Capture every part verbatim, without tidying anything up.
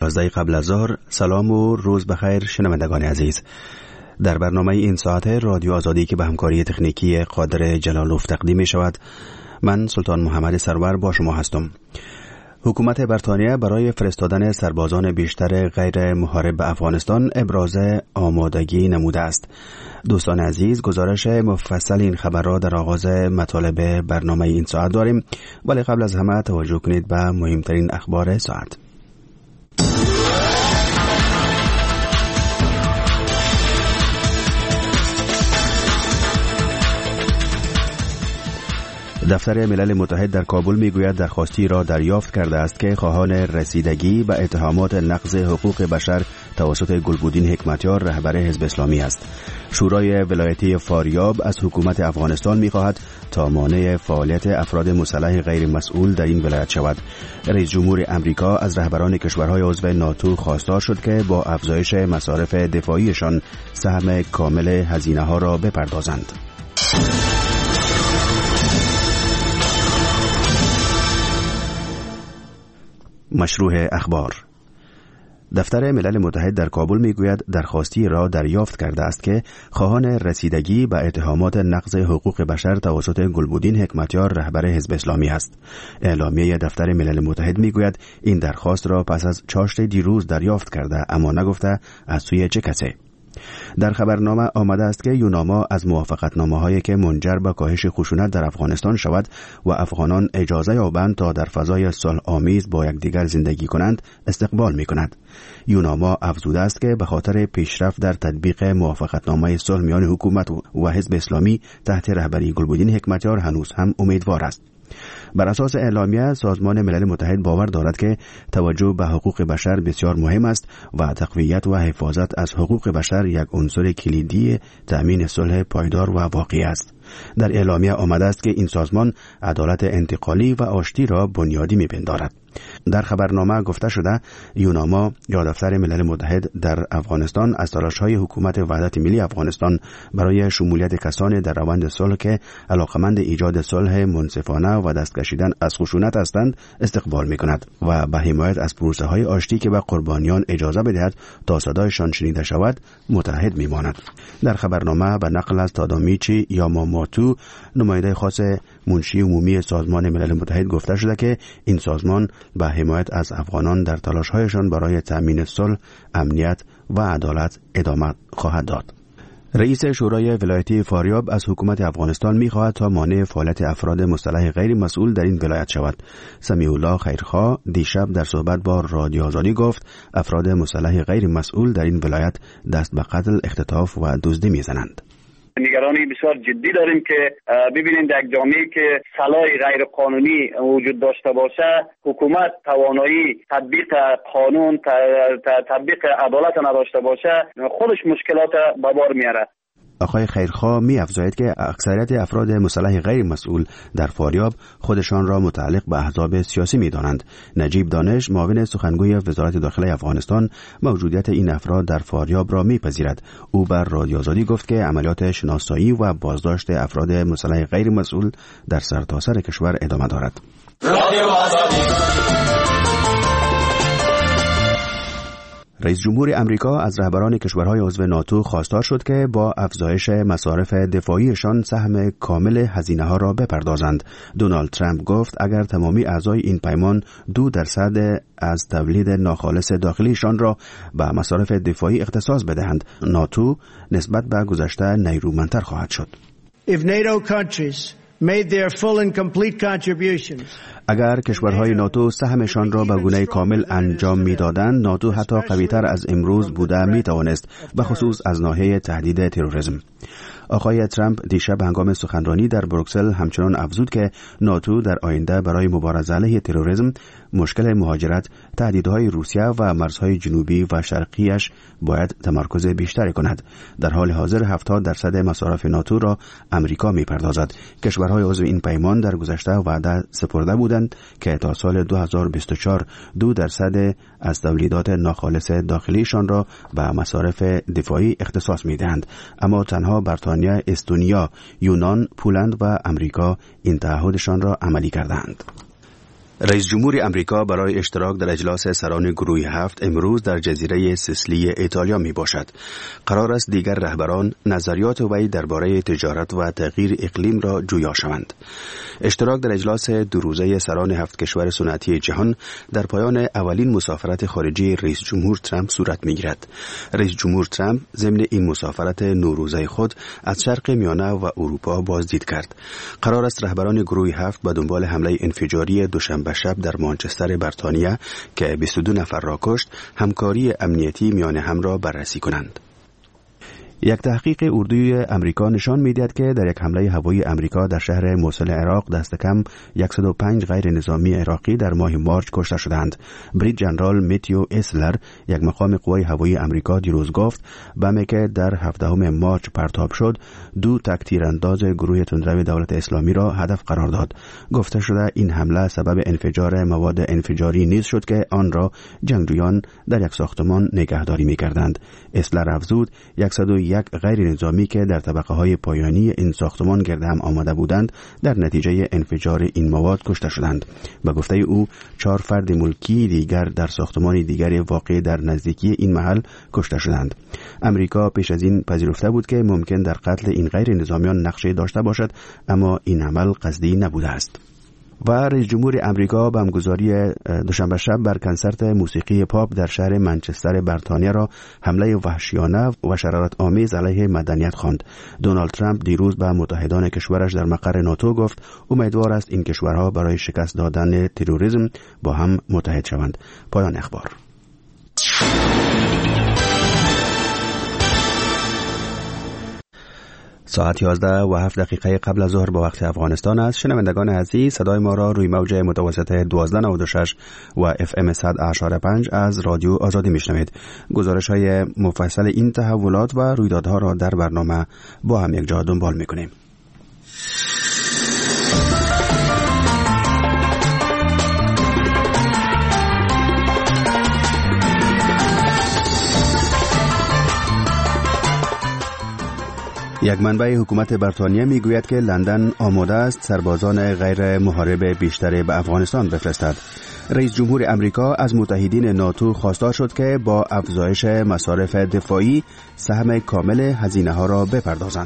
یازده قبل از ظهر. سلام و روز بخیر شنوندگان عزیز. در برنامه این ساعت رادیو آزادی که به همکاری تکنیکی قادر جلالوف تقدیم می شود، من سلطان محمد سرور با شما هستم. حکومت بریتانیا برای فرستادن سربازان بیشتر غیر محارب به افغانستان ابراز آمادگی نموده است. دوستان عزیز، گزارش مفصل این خبر را در آغاز مطالب برنامه این ساعت داریم، ولی قبل از همه توجه کنید به مهمترین اخبار ساعت. دفتر ملل متحد در کابل میگوید درخواستی را دریافت کرده است که خواهان رسیدگی به اتهامات نقض حقوق بشر توسط گلبودین حکمتیار رهبر حزب اسلامی است. شورای ولایتی فاریاب از حکومت افغانستان میخواهد تا مانع فعالیت افراد مسلح غیر مسئول در این ولایت شود. رئیس جمهور امریکا از رهبران کشورهای عضو ناتو خواستار شد که با افزایش مصارف دفاعیشان سهم کامل هزینه ها را بپردازند. مشروع اخبار. دفتر ملل متحد در کابل میگوید درخواستی را دریافت کرده است که خواهان رسیدگی به اتهامات نقض حقوق بشر توسط گلبودین حکمتیار رهبر حزب اسلامی است. اعلامیه دفتر ملل متحد میگوید این درخواست را پس از چاشت دیروز دریافت کرده، اما نگفته از سوی چه کسی. در خبرنامه آمده است که یوناما از موافقتنامه‌هایی که منجر به کاهش خشونت در افغانستان شود و افغانان اجازه یابند تا در فضای صلح آمیز با یکدیگر زندگی کنند استقبال می‌کند. یوناما افزوده است که به خاطر پیشرفت در تطبیق موافقتنامه صلح میان حکومت و حزب اسلامی تحت رهبری گلبودین حکمتیار هنوز هم امیدوار است. بر اساس اعلامیه، سازمان ملل متحد باور دارد که توجه به حقوق بشر بسیار مهم است و تقویت و حفاظت از حقوق بشر یک عنصر کلیدی تأمین صلح پایدار و واقعی است. در اعلامیه آمده است که این سازمان عدالت انتقالی و آشتی را بنیادی می‌پندارد. در خبرنامه گفته شده یوناما یا دفتر ملل متحد در افغانستان از تلاش‌های حکومت وحدت ملی افغانستان برای شمولیت کسانی در روند صلح که علاقمند ایجاد صلح منصفانه و دست کشیدن از خشونت هستند استقبال می‌کند و به حمایت از پروسه‌های آشتی که به قربانیان اجازه بدهد تا صدایشان شنیده شود متحد می‌ماند. در خبرنامه به نقل از تادامیچی یاماموتو، نماینده خاص منشی عمومی سازمان ملل متحد، گفته شده که این سازمان به حمایت از افغانان در تلاش‌هایشان برای تأمین صلح، امنیت و عدالت ادامه خواهد داد. رئیس شورای ولایتی فاریاب از حکومت افغانستان می‌خواهد تا مانع فعالیت افراد مسلح غیر مسئول در این ولایت شود. سمیع الله خیرخواه دیشب در صحبت با رادیو آزادی گفت افراد مسلح غیر مسئول در این ولایت دست به قتل، اختطاف و دزدی می‌زنند. نگرانی بسیار جدی داریم که ببینیم در یک جامعه که سلاح غیر قانونی وجود داشته باشه، حکومت توانایی تطبیق قانون، تطبیق عدالت نداشته باشه، خودش مشکلات به بار میاره. آقای خیرخواه می افزاید که اکثریت افراد مسلح غیر مسئول در فاریاب خودشان را متعلق به احزاب سیاسی می دانند. نجیب دانش، معاون سخنگوی وزارت داخله افغانستان، موجودیت این افراد در فاریاب را می پذیرد. او بر رادیو آزادی گفت که عملیات شناسایی و بازداشت افراد مسلح غیر مسئول در سرتاسر کشور ادامه دارد. رادیو آزادی. رئیس جمهور امریکا از رهبران کشورهای عضو ناتو خواستار شد که با افزایش مصارف دفاعیشان سهم کامل هزینه ها را بپردازند. دونالد ترامپ گفت اگر تمامی اعضای این پیمان دو درصد از تولید ناخالص داخلیشان را به مصارف دفاعی اختصاص بدهند، ناتو نسبت به گذشته نیرومندتر خواهد شد. If NATO countries made their full and complete contributions, اگر کشورهای ناتو سهمشان را به گونه کامل انجام می‌دادند، ناتو حتی قوی‌تر از امروز بوده می‌توانست، به خصوص از ناحیه تهدید تروریسم. آقای ترامپ دیشب هنگام سخنرانی در بروکسل همچنان افزود که ناتو در آینده برای مبارزه علیه تروریسم، مشکل مهاجرت، تهدیدهای روسیه و مرزهای جنوبی و شرقیش باید تمرکز بیشتری کند. در حال حاضر هفتاد درصد مصارف ناتو را امریکا می‌پردازد. کشورهای عضو این پیمان در گذشته وعده سپرده بودند که تا سال دو هزار و بیست و چهار دو درصد از تولیدات ناخالص داخلیشان را به مصارف دفاعی اختصاص می‌دهند، اما تنها بریتانیا، استونیا، یونان، پولند و امریکا این تعهدشان را عملی کردند. رئیس جمهور امریکا برای اشتراک در اجلاس سران گروه هفت امروز در جزیره سیسیلی ایتالیا می باشد. قرار است دیگر رهبران نظریات وی درباره تجارت و تغییر اقلیم را جویا شوند. اشتراک در اجلاس دو روزه سران هفت کشور صنعتی جهان در پایان اولین مسافرت خارجی رئیس جمهور ترامپ صورت می گیرد. رئیس جمهور ترامپ ضمن این مسافرت نوروزه خود از شرق میانه و اروپا بازدید کرد. قرار است رهبران گروه هفت به دنبال حمله انفجاری دوشنبه شب در مانچستر بریتانیا که بیست و دو نفر را کشت، همکاری امنیتی میان هم را بررسی کنند. یک تحقیق اردوی امریکا نشان می‌دهد که در یک حمله هوایی امریکا در شهر موصل عراق دست کم صد و پنج غیر نظامی عراقی در ماه مارچ کشته شدند. بریت جنرال میتیو اسلر، یک مقام قوای هوایی امریکا، دیروز گفت بمی که در هفدهم مارچ پرتاب شد دو تک تیرانداز گروه تندرو دولت اسلامی را هدف قرار داد. گفته شده این حمله سبب انفجار مواد انفجاری نیز شد که آن را جنگجویان در یک ساختمان نگهداری می‌کردند. اسلر افزود صد و یک غیر نظامی که در طبقه های پایانی این ساختمان گرد هم آمده بودند در نتیجه انفجار این مواد کشته شدند. به گفته او چهار فرد ملکی دیگر در ساختمان دیگری واقع در نزدیکی این محل کشته شدند. امریکا پیش از این پذیرفته بود که ممکن در قتل این غیر نظامیان نقشه داشته باشد، اما این عمل قصدی نبوده است. و رئیس جمهور امریکا بمبگذاری دوشنبه شب بر کنسرت موسیقی پاپ در شهر منچستر بریتانیا را حمله وحشیانه و شرارت آمیز علیه مدنیت خواند. دونالد ترامپ دیروز به متحدان کشورش در مقر ناتو گفت امیدوار است این کشورها برای شکست دادن تروریسم با هم متحد شوند. پایان اخبار. ساعت یازده و هفت دقیقه قبل از ظهر به وقت افغانستان است. شنوندگان عزیز، صدای ما را روی موج متوسط دوازده نود و شش و اف ام صد اشاره پنج از رادیو آزادی میشنوید. گزارش های مفصل این تحولات و رویدادها را در برنامه با هم یک جا دنبال میکنیم. یک منبع حکومت بریتانیا میگوید که لندن آماده است سربازان غیر محارب بیشتری به افغانستان بفرستد. رئیس جمهور امریکا از متحدین ناتو خواستار شد که با افزایش مصارف دفاعی سهم کامل هزینه ها را بپردازند.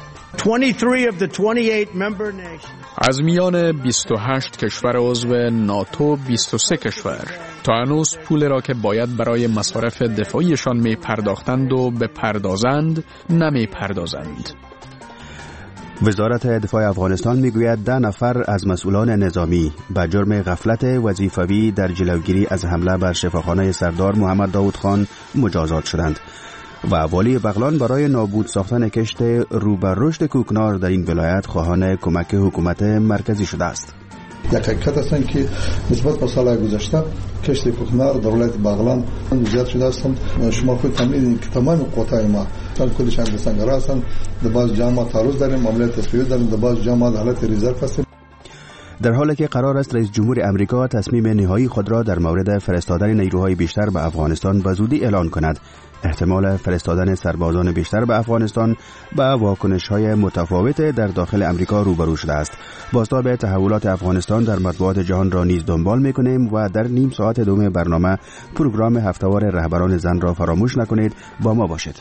از میان بیست و هشت کشور عضو ناتو بیست و سه کشور تا هنوز پول را که باید برای مصارف دفاعیشان می پرداختند و بپردازند نمی پردازند. وزارت دفاع افغانستان میگوید ده نفر از مسئولان نظامی به جرم غفلت وظیفوی در جلوگیری از حمله بر شفاخانه سردار محمد داود خان مجازات شدند. و والی بغلان برای نابود ساختن کشت رو به رشد کوکنار در این ولایت خواهان کمک حکومت مرکزی شده است. یک حقیقت است که نسبت به سال گذشته کشت کوکنار در ولایت بغلان زیاد شده است. شما خود تمام که تمام قطعه ما کلش هم سنگر هستند. در بعض جامعه تعرض داریم، معاملات تصفیه داریم، در بعض جامعه حالت ریزرو هستیم. در حالی که قرار است رئیس جمهور امریکا تصمیم نهایی خود را در مورد فرستادن نیروهای بیشتر به افغانستان به زودی اعلان کند، احتمال فرستادن سربازان بیشتر به افغانستان با واکنش‌های متفاوت در داخل امریکا روبرو شده است. بازتاب تحولات افغانستان در مطبوعات جهان را نیز دنبال می‌کنیم و در نیم ساعت دوم برنامه پروگرام هفته‌وار رهبران زن را فراموش نکنید. با ما باشید.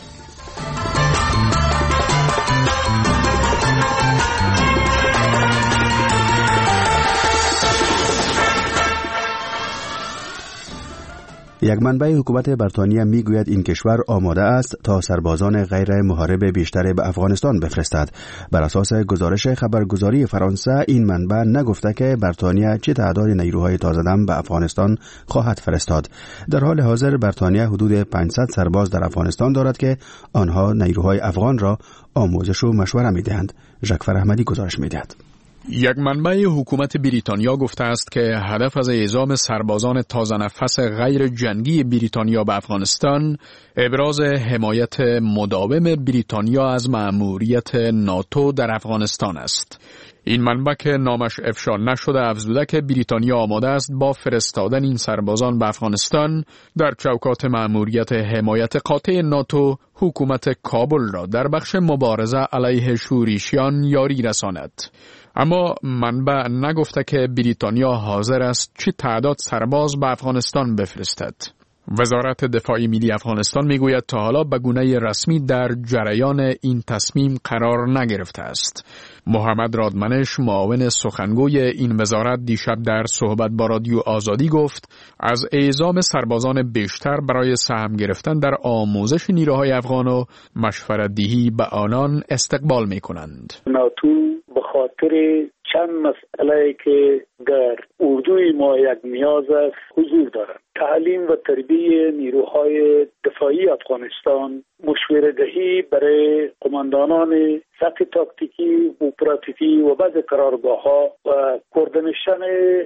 یک منبع حکومت بریتانیا میگوید این کشور آماده است تا سربازان غیر محارب بیشتر به افغانستان بفرستد. بر اساس گزارش خبرگزاری فرانسه این منبع نگفته که بریتانیا چه تعداد نیروهای تازه‌دم به افغانستان خواهد فرستاد. در حال حاضر بریتانیا حدود پانصد سرباز در افغانستان دارد که آنها نیروهای افغان را آموزش و مشوره میدهند. ژکفر احمدی گزارش میدهد. یک منبع حکومت بریتانیا گفته است که هدف از اعزام سربازان تازه نفس غیر جنگی بریتانیا به افغانستان ابراز حمایت مداوم بریتانیا از مأموریت ناتو در افغانستان است. این منبع که نامش افشا نشده افزوده که بریتانیا آماده است با فرستادن این سربازان به افغانستان در چوکات مأموریت حمایت قاطع ناتو حکومت کابل را در بخش مبارزه علیه شورشیان یاری رساند. اما منبع نگفته که بریتانیا حاضر است چه تعداد سرباز به افغانستان بفرستد. وزارت دفاع ملی افغانستان میگوید تا حالا به گونه رسمی در جریان این تصمیم قرار نگرفته است. محمد رادمنش معاون سخنگوی این وزارت دیشب در صحبت با رادیو آزادی گفت از اعزام سربازان بیشتر برای سهم گرفتن در آموزش نیروهای افغان و مشورت دهی به آنان استقبال میکنند. ناتو به خاطر چند مسئله که در اردوی ما یک نیاز است حضور دارد. تعلیم و تربیت نیروهای دفاعی افغانستان، مشوره دهی برای قماندانان سطح تاکتیکی، اپراتیوی و بعض قرارگاه‌ها و کوردینیشن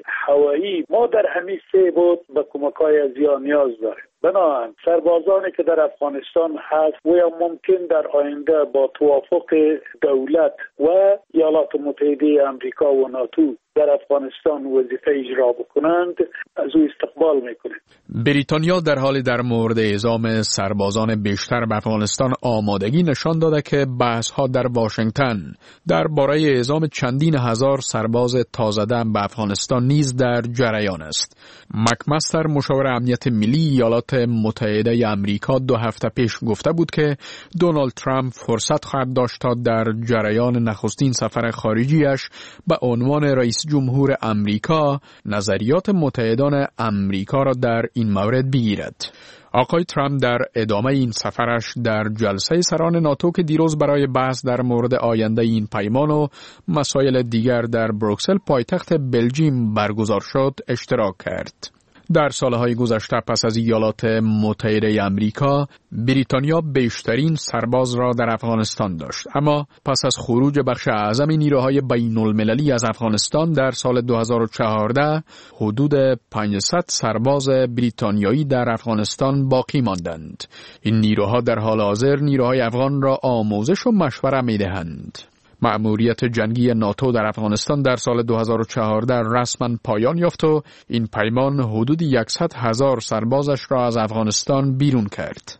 هوایی. ما در همین سه بود به کمک‌های از یا نیاز داریم. بنابراین سربازانی که در افغانستان هست و یا ممکن در آینده با توافق دولت و ایالات متحده آمریکا و ناتو در افغانستان وظیفه اجرا بکنند از او استقبال میکنید. بریتانیا در حال در مورد اعزام سربازان بیشتر به افغانستان آمادگی نشان داده که بحث‌ها در واشنگتن درباره اعزام چندین هزار سرباز تازه‌دم به افغانستان نیز در جریان است. مکمستر مشاور امنیت ملی ایالات متحده آمریکا دو هفته پیش گفته بود که دونالد ترامپ فرصت خواهد داشت تا در جریان نخستین سفر خارجیش به عنوان رئیس جمهور امریکا نظریات متحدان امریکا را در این مورد بگیرد. آقای ترامپ در ادامه این سفرش در جلسه سران ناتو که دیروز برای بحث در مورد آینده این پیمان و مسائل دیگر در بروکسل پایتخت بلژیم برگزار شد اشتراک کرد. در سالهای گذشته پس از ایالات متحده آمریکا، بریتانیا بیشترین سرباز را در افغانستان داشت. اما پس از خروج بخش اعظم نیروهای بین المللی از افغانستان در سال دو هزار و چهارده، حدود پانصد سرباز بریتانیایی در افغانستان باقی ماندند. این نیروها در حال حاضر نیروهای افغان را آموزش و مشوره می‌دهند. مأموریت جنگی ناتو در افغانستان در سال دو هزار و چهارده رسما پایان یافت و این پیمان حدود صد هزار سربازش را از افغانستان بیرون کرد.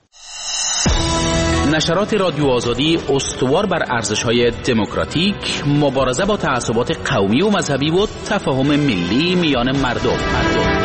نشرات رادیو آزادی استوار بر ارزش‌های دموکراتیک، مبارزه با تعصبات قومی و مذهبی و تفاهم ملی میان مردم. مردم.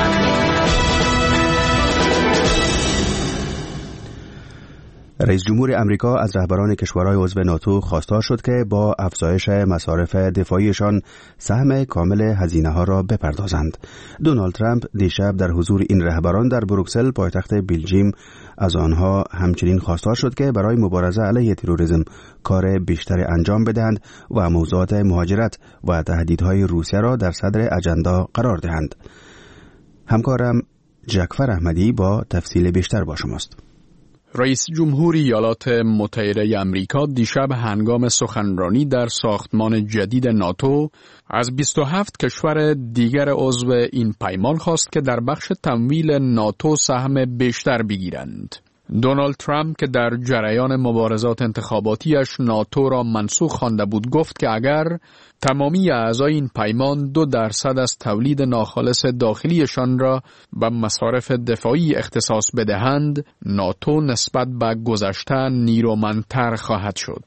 رئیس جمهور امریکا از رهبران کشورهای عضو ناتو خواستار شد که با افزایش مصارف دفاعیشان سهم کامل هزینه‌ها را بپردازند. دونالد ترامپ دیشب در حضور این رهبران در بروکسل پایتخت بلژیم از آنها همچنین خواستار شد که برای مبارزه علیه تروریسم کار بیشتری انجام بدهند و موضوعات مهاجرت و تهدیدهای روسیه را در صدر اجندا قرار دهند. همکارم جعفر احمدی با تفصیل بیشتر با شماست. رئیس جمهور ایالات متحده آمریکا دیشب هنگام سخنرانی در ساختمان جدید ناتو از بیست و هفت کشور دیگر عضو این پیمان خواست که در بخش تمویل ناتو سهم بیشتر بگیرند. دونالد ترامپ که در جریان مبارزات انتخاباتیش ناتو را منسوخ خوانده بود گفت که اگر تمامی اعضای این پیمان دو درصد از تولید ناخالص داخلیشان را به مصارف دفاعی اختصاص بدهند، ناتو نسبت به گذشته نیرومندتر خواهد شد.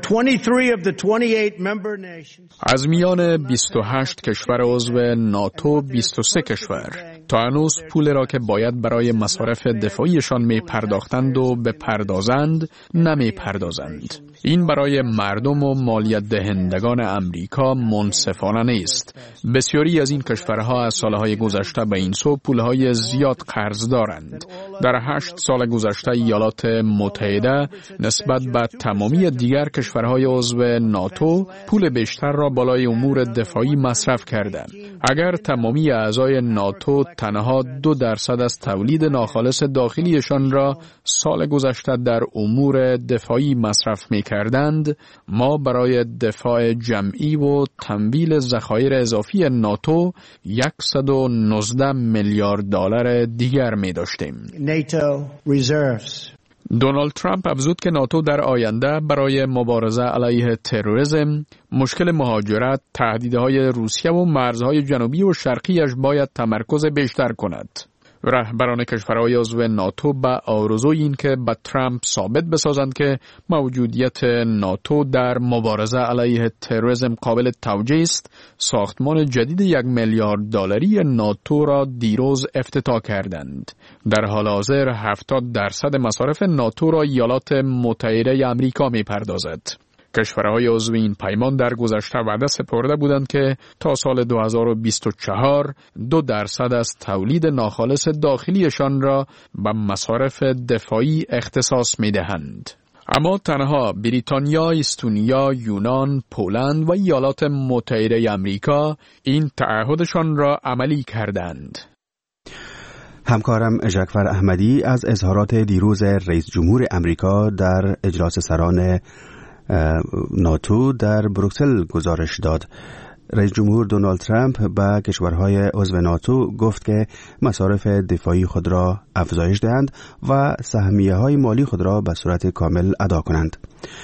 از میان بیست و هشت کشور عضو ناتو بیست و سه کشور تا هنوز پول را که باید برای مصارف دفاعیشان می پرداختند و بپردازند نمی پردازند. این برای مردم و مالیات دهندگان امریکا منصفانه نیست. بسیاری از این کشورها از سالهای گذشته به این سو پولهای زیاد قرض دارند. در هشت سال گذشته ایالات متحده نسبت به تمامی دیگر کشورهای عضو ناتو پول بیشتر را بالای امور دفاعی مصرف کردند. اگر تمامی اعضای ناتو تنها دو درصد از تولید ناخالص داخلیشان را سال گذشته در امور دفاعی مصرف می کردند، ما برای دفاع جمعی و تمویل ذخایر اضافی ناتو صد و نوزده میلیارد دلار دیگر می داشتیم. دونالد ترامپ افزود که ناتو در آینده برای مبارزه علیه تروریسم، مشکل مهاجرت، تهدیدهای روسیه و مرزهای جنوبی و شرقیش باید تمرکز بیشتر کند. رهبران کشورهای عضو ناتو به آرزوی این که به ترامپ ثابت بسازند که موجودیت ناتو در مبارزه علیه تروریسم قابل توجیه است، ساختمان جدید یک میلیارد دلاری ناتو را دیروز افتتاح کردند. در حال حاضر هفتاد درصد مصارف ناتو را ایالات متحده آمریکا می‌پردازد. کشورهای عضو این پیمان در گذشته وعده سپرده بودند که تا سال دو هزار و بیست و چهار دو درصد از تولید ناخالص داخلیشان را به مصارف دفاعی اختصاص می دهند. اما تنها بریتانیا، استونیا، یونان، پولند و ایالات متحده آمریکا این تعهدشان را عملی کردند. همکارم جعفر احمدی از اظهارات دیروز رئیس جمهور آمریکا در اجلاس سران ناتو در بروکسل گزارش داد. رئیس جمهور دونالد ترامپ به کشورهای عضو ناتو گفت که مصارف دفاعی خود را افزایش دهند و سهمیه های مالی خود را به صورت کامل ادا کنند.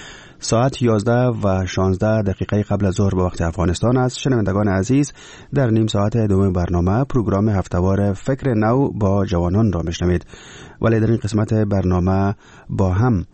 ساعت یازده و شانزده دقیقه قبل از ظهر به وقت افغانستان است. شنوندگان عزیز، در نیم ساعت دوم برنامه پروگرام هفته‌وار فکر نو با جوانان را میشنوید، ولی در این قسمت برنامه با هم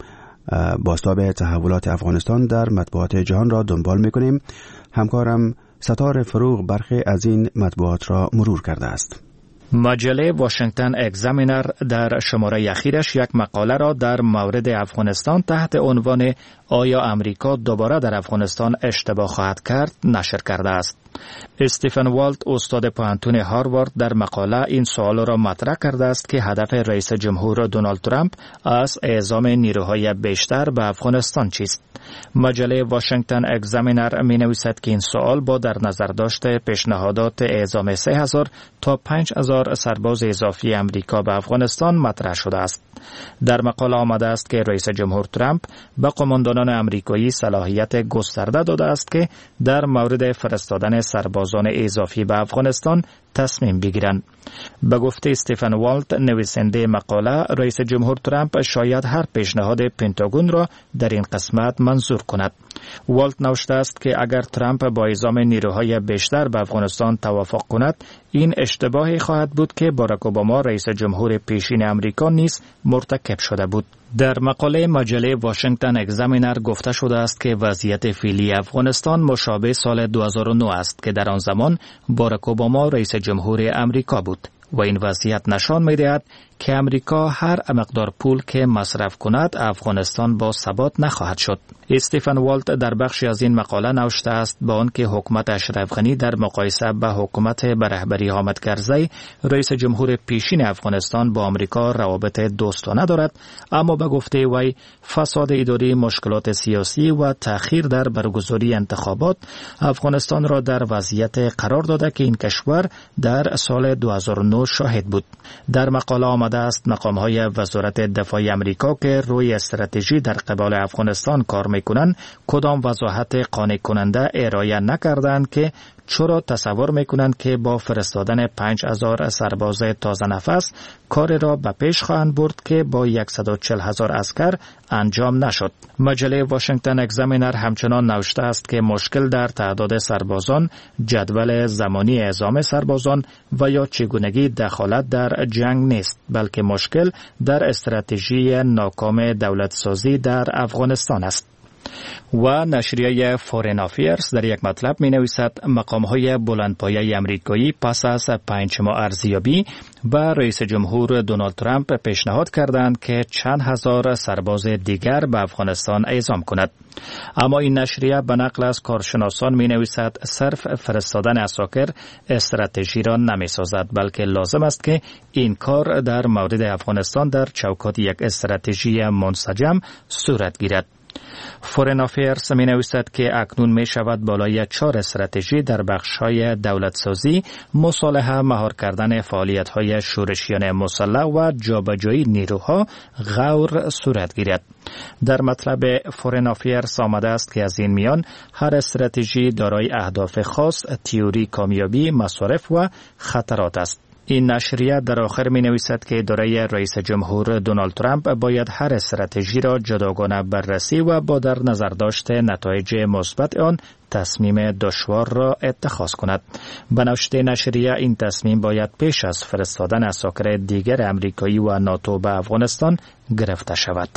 بازتاب تحولات افغانستان در مطبوعات جهان را دنبال میکنیم. همکارم ستار فروغ برخی از این مطبوعات را مرور کرده است. مجله واشنگتن اگزامینر در شماره اخیرش یک مقاله را در مورد افغانستان تحت عنوان آیا امریکا دوباره در افغانستان اشتباه خواهد کرد نشر کرده است. استیفن والت، استاد پوهنتون هاروارد، در مقاله این سوال را مطرح کرده است که هدف رئیس جمهور دونالد ترامپ از اعزام نیروهای بیشتر به افغانستان چیست. مجله واشنگتن اگزامینر می نویسد که این سوال با در نظر داشت پیشنهادات اعزام سه هزار تا پنج هزار سرباز اضافی امریکا به افغانستان مطرح شده است. در مقاله آمده است که رئیس جمهور ترامپ به قماندانان امریکایی صلاحیت گسترده داده است که در مورد فرستادن سربازان اضافی به افغانستان تصمیم بگیرند. به گفته استیفن والت، نویسنده مقاله، رئیس جمهور ترامپ شاید هر پیشنهاد پنتاگون را در این قسمت منظور کند. والت نوشته است که اگر ترامپ با اعزام نیروهای بیشتر به افغانستان توافق کند، این اشتباهی خواهد بود که باراک اوباما رئیس جمهور پیشین امریکا نیز مرتکب شده بود. در مقاله مجله واشنگتن اگزامینر گفته شده است که وضعیت فعلی افغانستان مشابه سال دو هزار و نه است که در آن زمان باراک اوباما رئیس جمهور امریکا بود و این وضعیت نشان می‌دهد که امریکا هر مقدار پول که مصرف کند افغانستان با ثبات نخواهد شد. استیفن والت در بخشی از این مقاله نوشته است با آنکه حکومت اشرف غنی در مقایسه با حکومت به رهبری حامد کرزی رئیس جمهور پیشین افغانستان با آمریکا روابط دوستانه دارد، اما به گفته وی فساد اداری، مشکلات سیاسی و تأخیر در برگزاری انتخابات افغانستان را در وضعیت قرار داده که این کشور در سال دو هزار و نه شاهد بود. در مقاله آمده است مقام‌های وزارت دفاع امریکا که روی استراتژی در قبال افغانستان کار می‌کنند کدام وضاحت قانع کننده ارائه نکردند که چرا تصور میکنند که با فرستادن پنج هزار سرباز تازه نفس کار را به پیش خواهند برد که با صد و چهل هزار عسکر انجام نشد. مجله واشنگتن اگزامینر همچنان نوشته است که مشکل در تعداد سربازان، جدول زمانی اعزام سربازان و یا چگونگی دخالت در جنگ نیست، بلکه مشکل در استراتژی ناکام دولت سازی در افغانستان است. و نشریه فورین افیرز در یک مطلب می نویسد مقام‌های بلندپایه امریکایی پس از پنج ماه ارزیابی به رئیس جمهور دونالد ترامپ پیشنهاد کردند که چند هزار سرباز دیگر به افغانستان اعزام کند. اما این نشریه به نقل از کارشناسان می نویسد صرف فرستادن عساکر استراتژی را نمی سازد، بلکه لازم است که این کار در مورد افغانستان در چوکات یک استراتژی منسجم صورت گیرد. فورین افیرز می نویسد که اکنون می شود بالای چهار استراتژی در بخش‌های دولتسازی، مصالحه، مهار کردن فعالیت‌های شورشیان مسلح و جابجایی نیروها غور صورت گیرد. در مطلب فورین افیرز آمده است که از این میان هر استراتژی دارای اهداف خاص، تئوری کامیابی، مصارف و خطرات است. این نشریه در آخر می نویسد که اداره رئیس جمهور دونالد ترامپ باید هر استراتژی را جداگانه بررسی و با در نظر داشت نتایج مثبت آن تصمیم دشوار را اتخاذ کند. به نوشته نشریه این تصمیم باید پیش از فرستادن اساکر دیگر امریکایی و ناتو به افغانستان گرفته شود.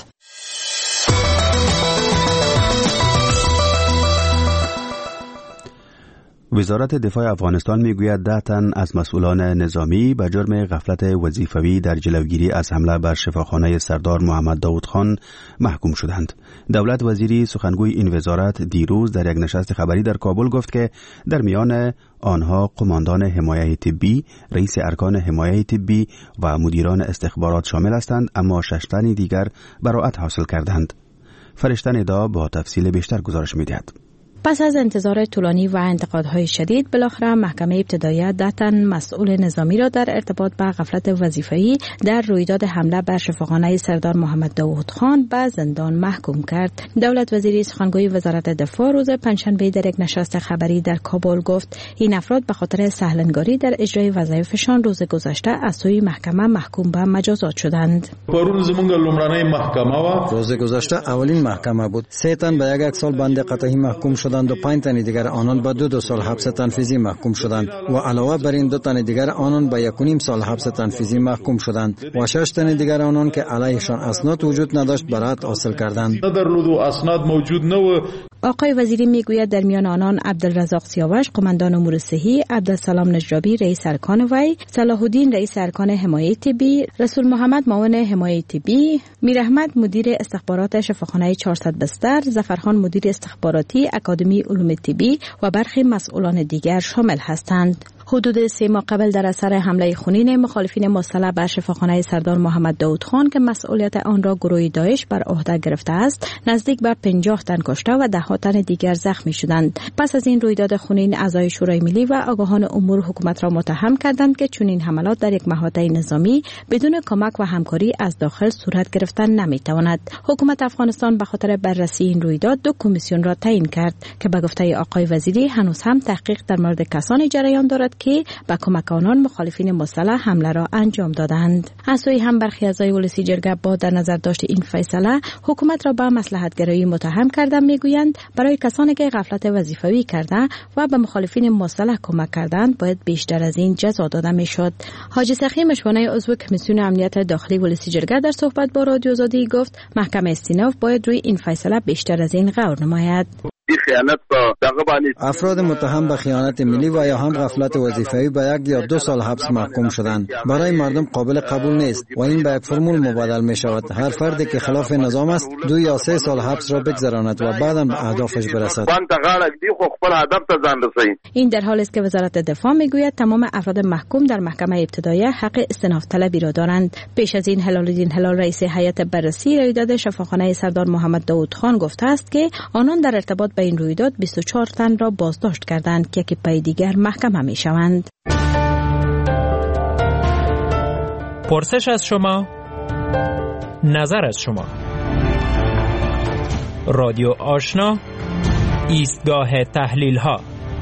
وزارت دفاع افغانستان میگوید ده تن از مسئولان نظامی به جرم غفلت وظیفوی در جلوگیری از حمله بر شفاخانه سردار محمد داود خان محکوم شدند. دولت وزیری سخنگوی این وزارت دیروز در یک نشست خبری در کابل گفت که در میان آنها قماندان حمایه طبی، رئیس ارکان حمایه طبی و مدیران استخبارات شامل هستند، اما شش تن دیگر براءت حاصل کردند. فرشته ندا با تفصیل بیشتر گزارش می‌دهد. پس از انتظار طولانی و انتقادهای شدید، بالاخره محکمه ابتدایی ده تن مسئول نظامی را در ارتباط با غفلت وظیفه‌ای در رویداد حمله بر شفاخانه سردار محمد داود خان به زندان محکوم کرد. دولت وزیری سخنگوی وزارت دفاع روز پنجشنبه در یک نشست خبری در کابل گفت این افراد به خاطر سهلنگاری در اجرای وظایفشان روز گذشته از سوی محکمه محکوم به مجازات شدند. پرون زمونږ لومړنۍ محکمه وا روز گذشته اولین محکمه بود. سه تن به یک سال بند قطعی محکوم شد و پنج تن دیگر آنان به دو دو سال حبس تنفیذی محکوم شدند و علاوه بر این دو تن دیگر آنان به یک و نیم سال حبس تنفیذی محکوم شدند و شش تن دیگر آنان که علیهشان اسناد وجود نداشت براءت حاصل کردند. ندارند و اسناد موجود نه. آقای وزیری میگوید در میان آنان عبدالرزاق سیاوش قماندان امور صحی، عبدالسلام نجابی رئیس ارکان وی، صلاح الدین رئیس ارکان حمایه طبی، رسول محمد معاون حمایه طبی، میر احمد مدیر استخبارات شفاخانه چهارصد بستر، ظفرخان مدیر استخباراتی اکادمی علوم طبی و برخی مسئولان دیگر شامل هستند. حدود سه ماه قبل در اثر حمله خونین مخالفین مسلح بر شفاخانه سردار محمد داود خان که مسئولیت آن را گروه داعش بر عهده گرفته است، نزدیک به پنجاه تن کشته و ده ها تن دیگر زخمی شدند. پس از این رویداد خونین، اعضای شورای ملی و آگاهان امور حکومت را متهم کردند که چنین حملات در یک محوطه نظامی بدون کمک و همکاری از داخل صورت گرفتن نمیتواند. حکومت افغانستان به خاطر بررسی این رویداد دو کمیسیون را تعیین کرد که به گفته آقای وزیری هنوز هم تحقیق در مورد کسانی جریان دارد که با کمک آنان مخالفین مسلح حمله را انجام دادند. از سوی هم برخی اعضای ولسی جرگه با در نظر داشت این فیصله حکومت را به مصلحت‌گرایی متهم کردند. میگویند برای کسانی که غفلت وظیفوی کرده و به مخالفین مسلح کمک کردند باید بیشتر از این جزا داده میشد. حاجی سخی مشوانه عضو کمیسیون امنیت داخلی ولسی جرگه در صحبت با رادیو آزادی گفت محکمه استیناف باید روی این فیصله بیشتر از این غور نماید. افراد متهم به خیانت ملی و یا هم غفلت وظیفه‌ای به یک یا دو سال حبس محکوم شدند. برای مردم قابل قبول نیست و این به یک فرمول مبادل می شود. هر فردی که خلاف نظام است دو یا سه سال حبس را بگذراند و بعداً به اهدافش برسد. این در حالی است که وزارت دفاع میگوید تمام افراد محکوم در محکمه ابتدایی حق استئناف طلبی را دارند. پیش از این هلال الدین هلال رئیس هیئت بررسی رویداد شفاخانه سردار محمد داود خان گفته است که آنان در ارتباط به این رویداد بیست و چهار تن را بازداشت کردند که پای دیگر محکمه می شوند. پرسش از شما، نظر از شما. رادیو آشنا، ایستگاه تحلیل ها.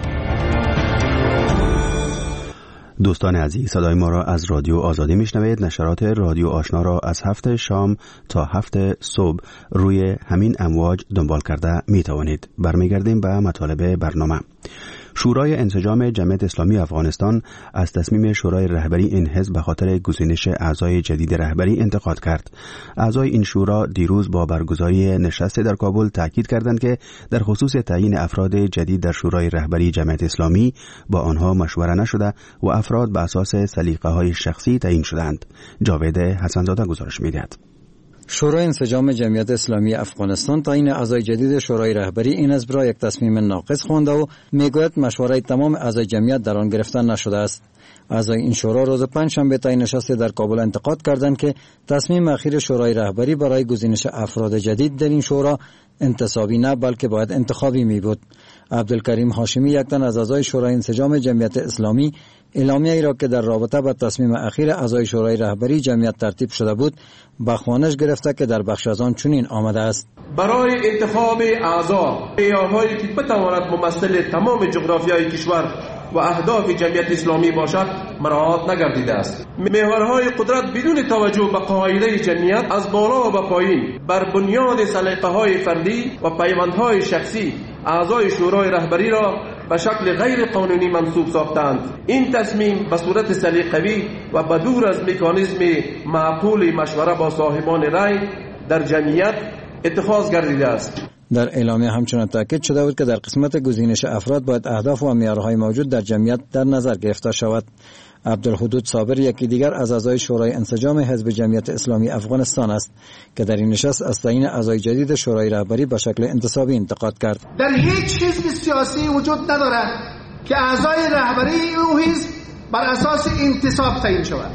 دوستان عزیز، صدای ما را از رادیو آزادی میشنوید. نشرات رادیو آشنا را از هفت شام تا هفت صبح روی همین امواج دنبال کرده می توانید. برمیگردیم به مطالب برنامه. شورای انسجام جمعیت اسلامی افغانستان از تصمیم شورای رهبری این حزب به خاطر گزینش اعضای جدید رهبری انتقاد کرد. اعضای این شورا دیروز با برگزاری نشست در کابل تاکید کردند که در خصوص تعیین افراد جدید در شورای رهبری جمعیت اسلامی با آنها مشوره نشده و افراد به اساس سلیقه‌های شخصی تعیین شدند. جاوید حسن‌زاده گزارش می‌دهد. شورای انسجام جمعیت اسلامی افغانستان تعیین اعضای جدید شورای رهبری این حزب را یک تصمیم ناقص خوانده و میگوید مشورت تمام اعضای جمعیت در آن گرفته نشده است. اعضای این شورا روز پنجشنبه طی نشست در کابل انتقاد کردند که تصمیم اخیر شورای رهبری برای گزینش افراد جدید در این شورا انتصابی نه بلکه باید انتخابی می بود. عبدالکریم هاشمی، یک تن از اعضای شورای انسجام جمعیت اسلامی، اعلامیه ای را که در رابطه با تصمیم اخیر اعضای شورای رهبری جمعیت ترتیب شده بود به خوانش گرفته که در بخش از آن چنین آمده است: برای انتخاب اعضا، معیارهایی که بتواند ممثل تمام جغرافیای کشور و اهداف جمعیت اسلامی باشد مراعات نگردیده است. محورهای قدرت بدون توجه به قاعده جمعیت از بالا و به پایین بر بنیاد سلیقه‌های فردی و پیوندهای شخصی اعضای شورای رهبری را به شکل غیر قانونی منصوب ساختند. این تصمیم به صورت سلیقه‌ای و بدور از مکانیزم معقول مشوره با صاحبان رأی در جمعیت اتخاذ گردیده است. در اعلامیه همچنان تاکید شده بود که در قسمت گزینش افراد باید اهداف و معیارهای موجود در جمعیت در نظر گرفته شود. عبدالحدود صابر یکی دیگر از اعضای شورای انسجام حزب جمعیت اسلامی افغانستان است که در این نشست از تعیین اعضای جدید شورای رهبری به شکل انتصابی انتقاد کرد. در هیچ حزب سیاسی وجود ندارد که اعضای رهبری او حزب بر اساس انتصاب تعیین شود.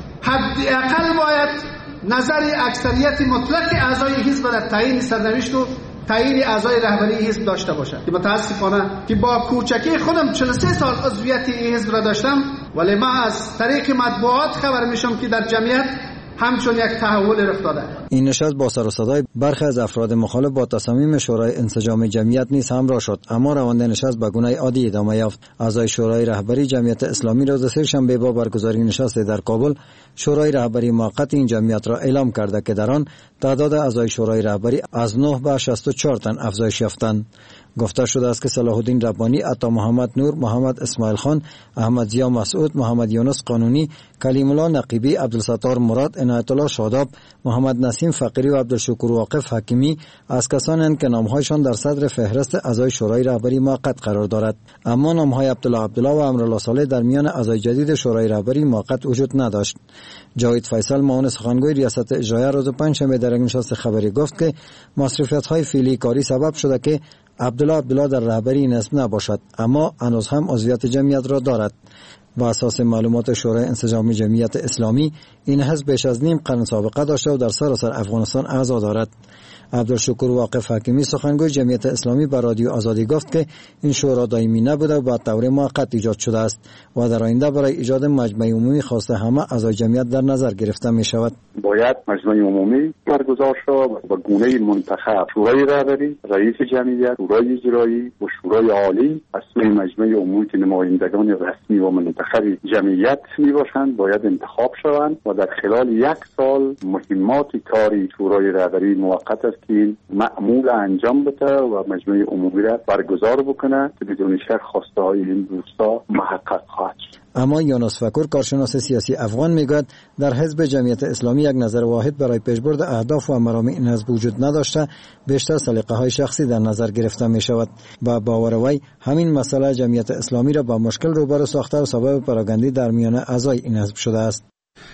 حداقل باید نظر اکثریت مطلق اعضای حزب در تعیین سرنوشت و تعیین اعضای رهبری حزب داشته باشد. که متاسفانه که با کوچکی خودم چهل و سه سال عضویت این حزب را داشتم، ولی ما از طریق مطبوعات خبر میشم که در جمعیت همچون یک تحول رخ داده. این نشست با سر و صدای برخی از افراد مخالف با تصامیم شورای انسجام جمعیت نیز همراه شد، اما روند نشست به گونه عادی ادامه یافت. اعضای شورای رهبری جمعیت اسلامی روز سه‌شنبه با برگزاری نشست در کابل شورای رهبری موقت این جمعیت را اعلام کرده که در آن تعداد اعضای شورای رهبری از نه به شصت و چهار تن افزایش یافتند. گفته شده است که صلاح الدین ربانی، عطا محمد نور، محمد اسماعیل خان، احمد ضیا مسعود، محمد یونس قانونی، کلیم الله نقیبی، عبدالستار مراد، عنایت الله شاداب، محمد نسیم فقیری و عبدالشکور واقف حکیمی از کسانند که نامهایشان در صدر فهرست اعضای شورای رهبری موقت قرار دارد. اما نامهای عبدالله عبدالله و امرالله صالح در میان اعضای جدید شورای رهبری موقت وجود نداشت. جاوید فیصل، معاون سخنگوی ریاست اجرایی، روز پنجشنبه در نشست خبری گفت که مصرفیت‌های فعلی کاری سبب شده که عبدالله عبدالله در رهبری این حزب نباشد، اما هنوز هم عضویت جمعیت را دارد. با اساس معلومات شورای انسجام جمعیت اسلامی این حزب بیش از نیم قرن سابقه داشته و در سراسر افغانستان اعضا دارد. عبدالشکور واقف حکیمی، سخنگوی جمعیت اسلامی، به رادیو آزادی گفت که این شورا دائمی نبوده و به طور موقت ایجاد شده است و در آینده برای ایجاد مجمع عمومی خاص همه اعضای جمعیت در نظر گرفته می شود. باید مجمع عمومی برگزار شود و گونه منتخب شورای رهبری، رئیس جمعیت، شورای اجرایی و شورای عالی از سوی مجمع عمومی که نمایندگان رسمی و منتخب جمعیت می باشند باید انتخاب شوند و در خلال یک سال مهمات کاری شورای رهبری موقت است که معمول انجام بده و مجمع عمومی را برگزار بکنه که بدون شک خواسته های این دوستا محقق خواهد شد. اما یونس فکور، کارشناس سیاسی افغان، میگوید در حزب جمعیت اسلامی یک نظر واحد برای پیشبرد اهداف و مرامع این حزب وجود نداشته، بیشتر سلیقه های شخصی در نظر گرفته می شود. با باور وی همین مسئله جمعیت اسلامی را با مشکل روبرو ساخته و سبب پراگندی در میان اعضای این حزب شده است.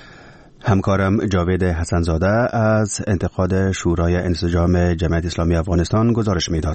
همکارم جاوید حسنزاده از انتقاد شورای انسجام جمعیت اسلامی افغانستان گزارش میداد.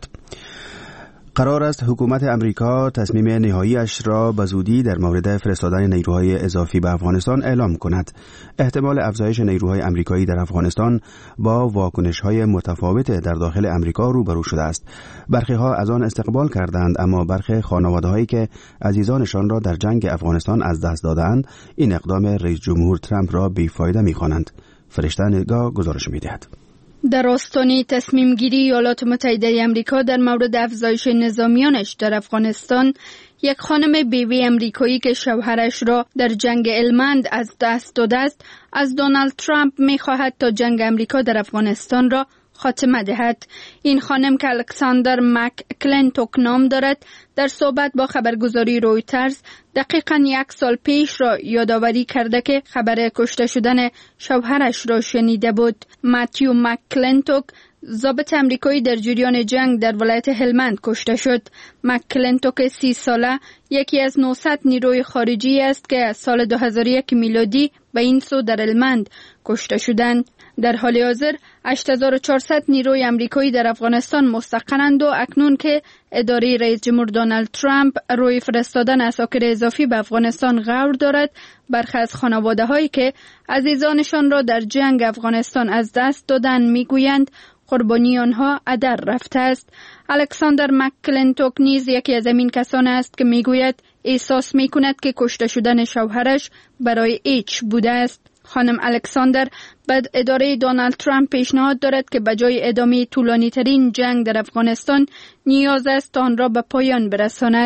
قرار است حکومت امریکا تصمیم نهاییش را به زودی در مورد فرستادن نیروهای اضافی به افغانستان اعلام کند. احتمال افزایش نیروهای امریکایی در افغانستان با واکنش‌های متفاوت در داخل امریکا روبرو شده است. برخی‌ها از آن استقبال کردند، اما برخی خانواده‌هایی که عزیزانشان را در جنگ افغانستان از دست دادند، این اقدام رئیس جمهور ترامپ را بی‌فایده می‌خوانند. فرشته نگاه گزارش می‌دهد. در آستانه تصمیم گیری ایالات متحده آمریکا در مورد افزایش نظامیانش در افغانستان، یک خانم بیوی امریکایی که شوهرش را در جنگ هلمند از دست داده است، از دونالد ترامپ می‌خواهد تا جنگ امریکا در افغانستان را خاتمه دهد. این خانم که الکساندر مک کلنتوک نام دارد، در صحبت با خبرگزاری رویترز دقیقاً یک سال پیش را یادآوری کرده که خبر کشته شدن شوهرش را شنیده بود. متیو مک کلنتوک، ضابط امریکایی در جریان جنگ در ولایت هلمند کشته شد. مک کلنتوک سی ساله یکی از نهصد نیروی خارجی است که از سال دو هزار و یک میلادی به این سو در هلمند کشته شدند. در حال حاضر هشت هزار و چهارصد نیروی امریکایی در افغانستان مستقرند و اکنون که اداره رئیس جمهور دونالد ترامپ روی فرستادن اساکر اضافی به افغانستان غور دارد، برخی از خانواده هایی که عزیزانشان را در جنگ افغانستان از دست دادند میگویند قربانی آنها هدر رفته است. الکساندر مک کلنتوک نیز یکی از همین کسان است که میگوید احساس میکند که کشته شدن شوهرش برای هیچ بوده است. خانم الکساندر بعد اداره دونالد ترامپ پیشنهاد دارد که بجای ادامه طولانی ترین جنگ در افغانستان نیاز است آن را به پایان برساند.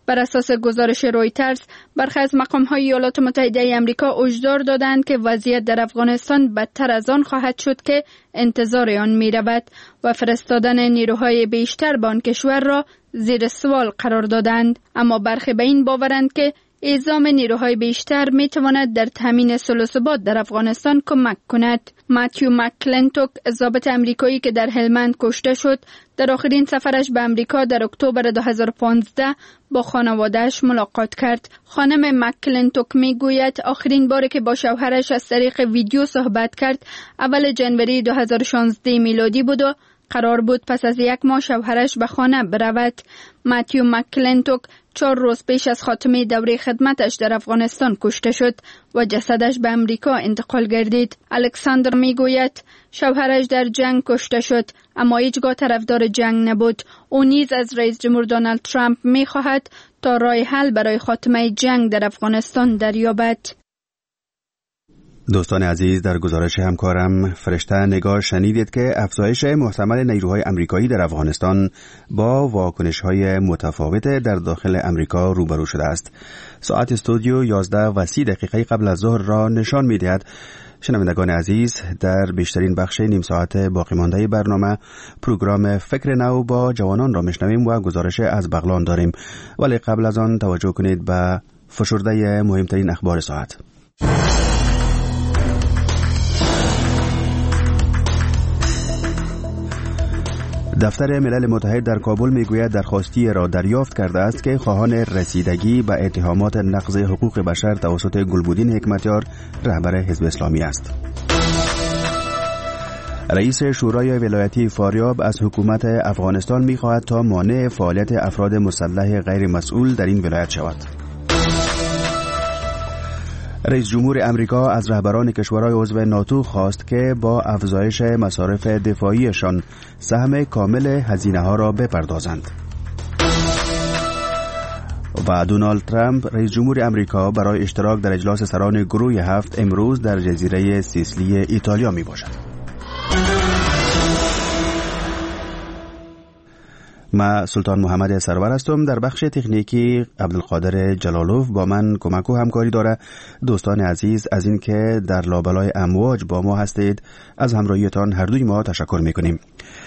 بر اساس گزارش رویترز، برخی از مقام‌های ایالات متحده آمریکا هشدار دادند که وضعیت در افغانستان بدتر از آن خواهد شد که انتظار آن می‌رود و فرستادن نیروهای بیشتر به آن کشور را زیر سوال قرار دادند. اما برخی به این باورند که اعزام نیروهای بیشتر می تواند در تامین صلح و ثبات در افغانستان کمک کند. ماتیو مکلنتوک، ضابط امریکایی که در هلمند کشته شد، در آخرین سفرش به امریکا در اکتبر دو هزار و پانزده با خانواده‌اش ملاقات کرد. خانم مکلنتوک می گوید آخرین باری که با شوهرش از طریق ویدیو صحبت کرد اول جنوری دو هزار و شانزده میلادی بود و قرار بود پس از یک ماه شوهرش به خانه برود. ماتیو مکلنتوک چهار روز پیش از خاتمه دوره خدمتش در افغانستان کشته شد و جسدش به امریکا انتقال گردید. الکساندر می گوید شوهرش در جنگ کشته شد، اما هیچگاه طرفدار جنگ نبود. او نیز از رئیس جمهور دونالد ترامپ می خواهد تا راه حل برای خاتمه جنگ در افغانستان دریابد. دوستان عزیز، در گزارش همکارم فرشته نگار شنیدید که افزایش محتمل نیروهای امریکایی در افغانستان با واکنش‌های متفاوت در داخل امریکا روبرو شده است. ساعت استودیو یازده و سی دقیقه قبل از ظهر را نشان می‌دهد. شنوندگان عزیز، در بیشترین بخش نیم ساعت باقی مانده برنامه پروگرام فکر نو با جوانان را میشنویم و گزارش از بغلان داریم، ولی قبل از آن توجه کنید به فشرده مهمترین اخبار ساعت. دفتر ملل متحد در کابل میگوید درخواستی را دریافت کرده است که خواهان رسیدگی به اتهامات نقض حقوق بشر توسط گلبودین حکمتیار رهبر حزب اسلامی است. رئیس شورای ولایتی فاریاب از حکومت افغانستان میخواهد تا مانع فعالیت افراد مسلح غیر مسئول در این ولایت شود. رئیس جمهور امریکا از رهبران کشورهای عضو ناتو خواست که با افزایش مصارف دفاعیشان سهم کامل هزینه ها را بپردازند. و دونالد ترامپ رئیس جمهور امریکا برای اشتراک در اجلاس سران گروه هفت امروز در جزیره سیسلی ایتالیا می باشد. ما سلطان محمد سرور هستم. در بخش تکنیکی عبدالقادر جلالوف با من کمک و همکاری داره. دوستان عزیز، از این که در لابلای امواج با ما هستید، از همراهیتان هر دوی ما تشکر میکنیم.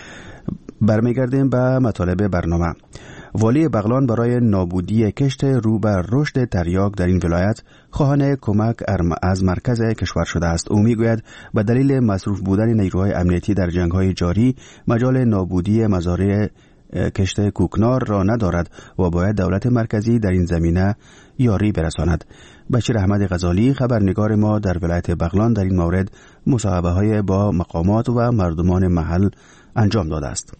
برمیگردیم به مطالب برنامه. والی بغلان برای نابودی کشت رو بر رشد تریاک در این ولایت خواهان کمک از مرکز کشور شده است. او میگوید به دلیل مصروف بودن نیروهای امنیتی در جنگ‌های جاری مجال نابودی مزارع کشت کوکنار را ندارد و باید دولت مرکزی در این زمینه یاری برساند. بشیر احمد غزالی خبرنگار ما در ولایت بغلان در این مورد مصاحبه‌های با مقامات و مردمان محل انجام داده است.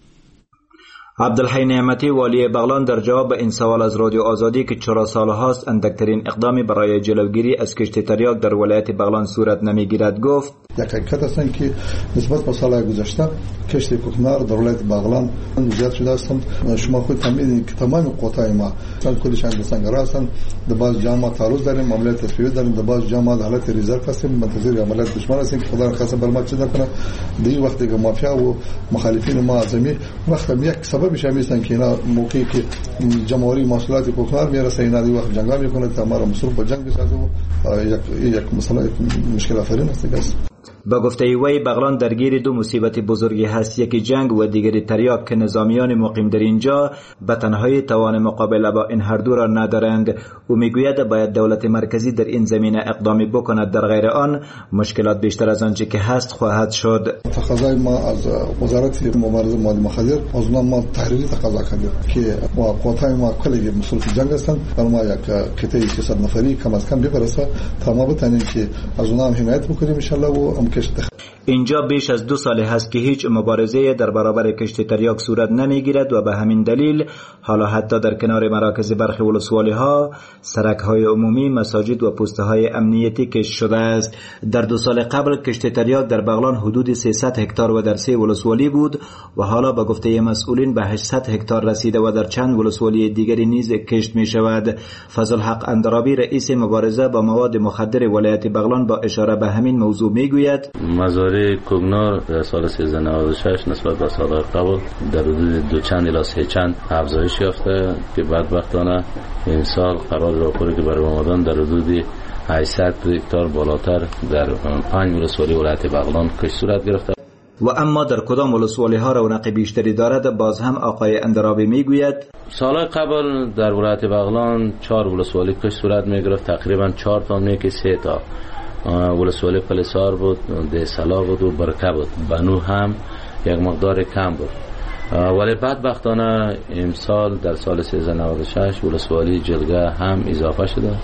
عبدالحی نعمتی والی بغلان در جواب به این سوال از رادیو آزادی که چرا سالهاست اندکترین اقدامی برای جلوگیری از کشت تریاک در ولایت بغلان صورت نمیگیرد گفت: یک حقیقت است که نسبت به سالهای گذشته کشت کوکنار در ولایت بغلان زیاد شده است. شما خود فهمیدید که تمام قطعه ما کلش اندسنگرا هستند. در بعض جامعه تعرض داریم، عملیات تصفیه داریم، در بعض جامعه حالت ریزرو هستیم، منتظر عملیات دشمن هستیم که خدا خاصه بر ما چه نکنه. در این وقتی که مافیا و مخالفین ما اعظمی وقت یک سببش همیستن که اینا موقعی که جمهوری محصولات کوکنار میرسه اینا دی وقت جنگ میکنه تا ما را مصروف به جنگ بسازه و یک یک مسئله مشکل آفرین است. با گفته وی بغلان درگیر دو مصیبت بزرگی هست، یکی جنگ و دیگری تریاک که نظامیان مقیم در اینجا به تنهایی توان مقابله با این هر دو را ندارند. او میگوید باید دولت مرکزی در این زمینه اقدامی بکند، در غیر آن مشکلات بیشتر از آنچه که هست خواهد شد. تقاضای ما از وزارت مبارزه مالی مخدر از ما تحریری تقاضا کردیم که ما قطعه ما کلی مصروف جنگ هستند، ما یک قطعه سیصد نفری کم از کم بفرسته تا ما بتونیم که از اونها هم حمایت بکنیم ان شاء الله. و هم کشت اینجا بیش از دو سال هست که هیچ مبارزه در برابر کشت تریاک صورت نمیگیرد و به همین دلیل حالا حتی در کنار مراکز برخی ولسوالی ها، سرک های عمومی، مساجد و پوسته های امنیتی کشت شده است. در دو سال قبل کشت تریاک در بغلان حدود سیصد هکتار و در سه ولسوالی بود و حالا به گفته مسئولین به هشتصد هکتار رسیده و در چند ولسوالی دیگری نیز کشت می شود. فضل حق اندرابی رئیس مبارزه با مواد مخدر ولایت بغلان با اشاره به همین موضوع می گوید: مزارع ولسوالی کوگنار در سال سیزده نود و شش نسبت به سال قبل در حدود دو چند الی سه چند افزایش یافته که بدبختانه این سال قرار راپوری که برای آمدن در حدود هشتصد هکتار بالاتر در پنج ولسوالی ولایت بغلان کش صورت گرفته. و اما در کدام ولسوالی ها رونق بیشتری دارد باز هم آقای اندرابی میگوید سال قبل در ولایت بغلان چهار ولسوالی کش صورت میگرفت، تقریبا چهار تا نیکی سه تا ولسوالی پلسار بود، دهسلا بود و برکه بود، بنو هم یک مقدار کم بود. ولی بدبختانه امسال در سال سیزده نود و شش ولسوالی جلگه هم اضافه شده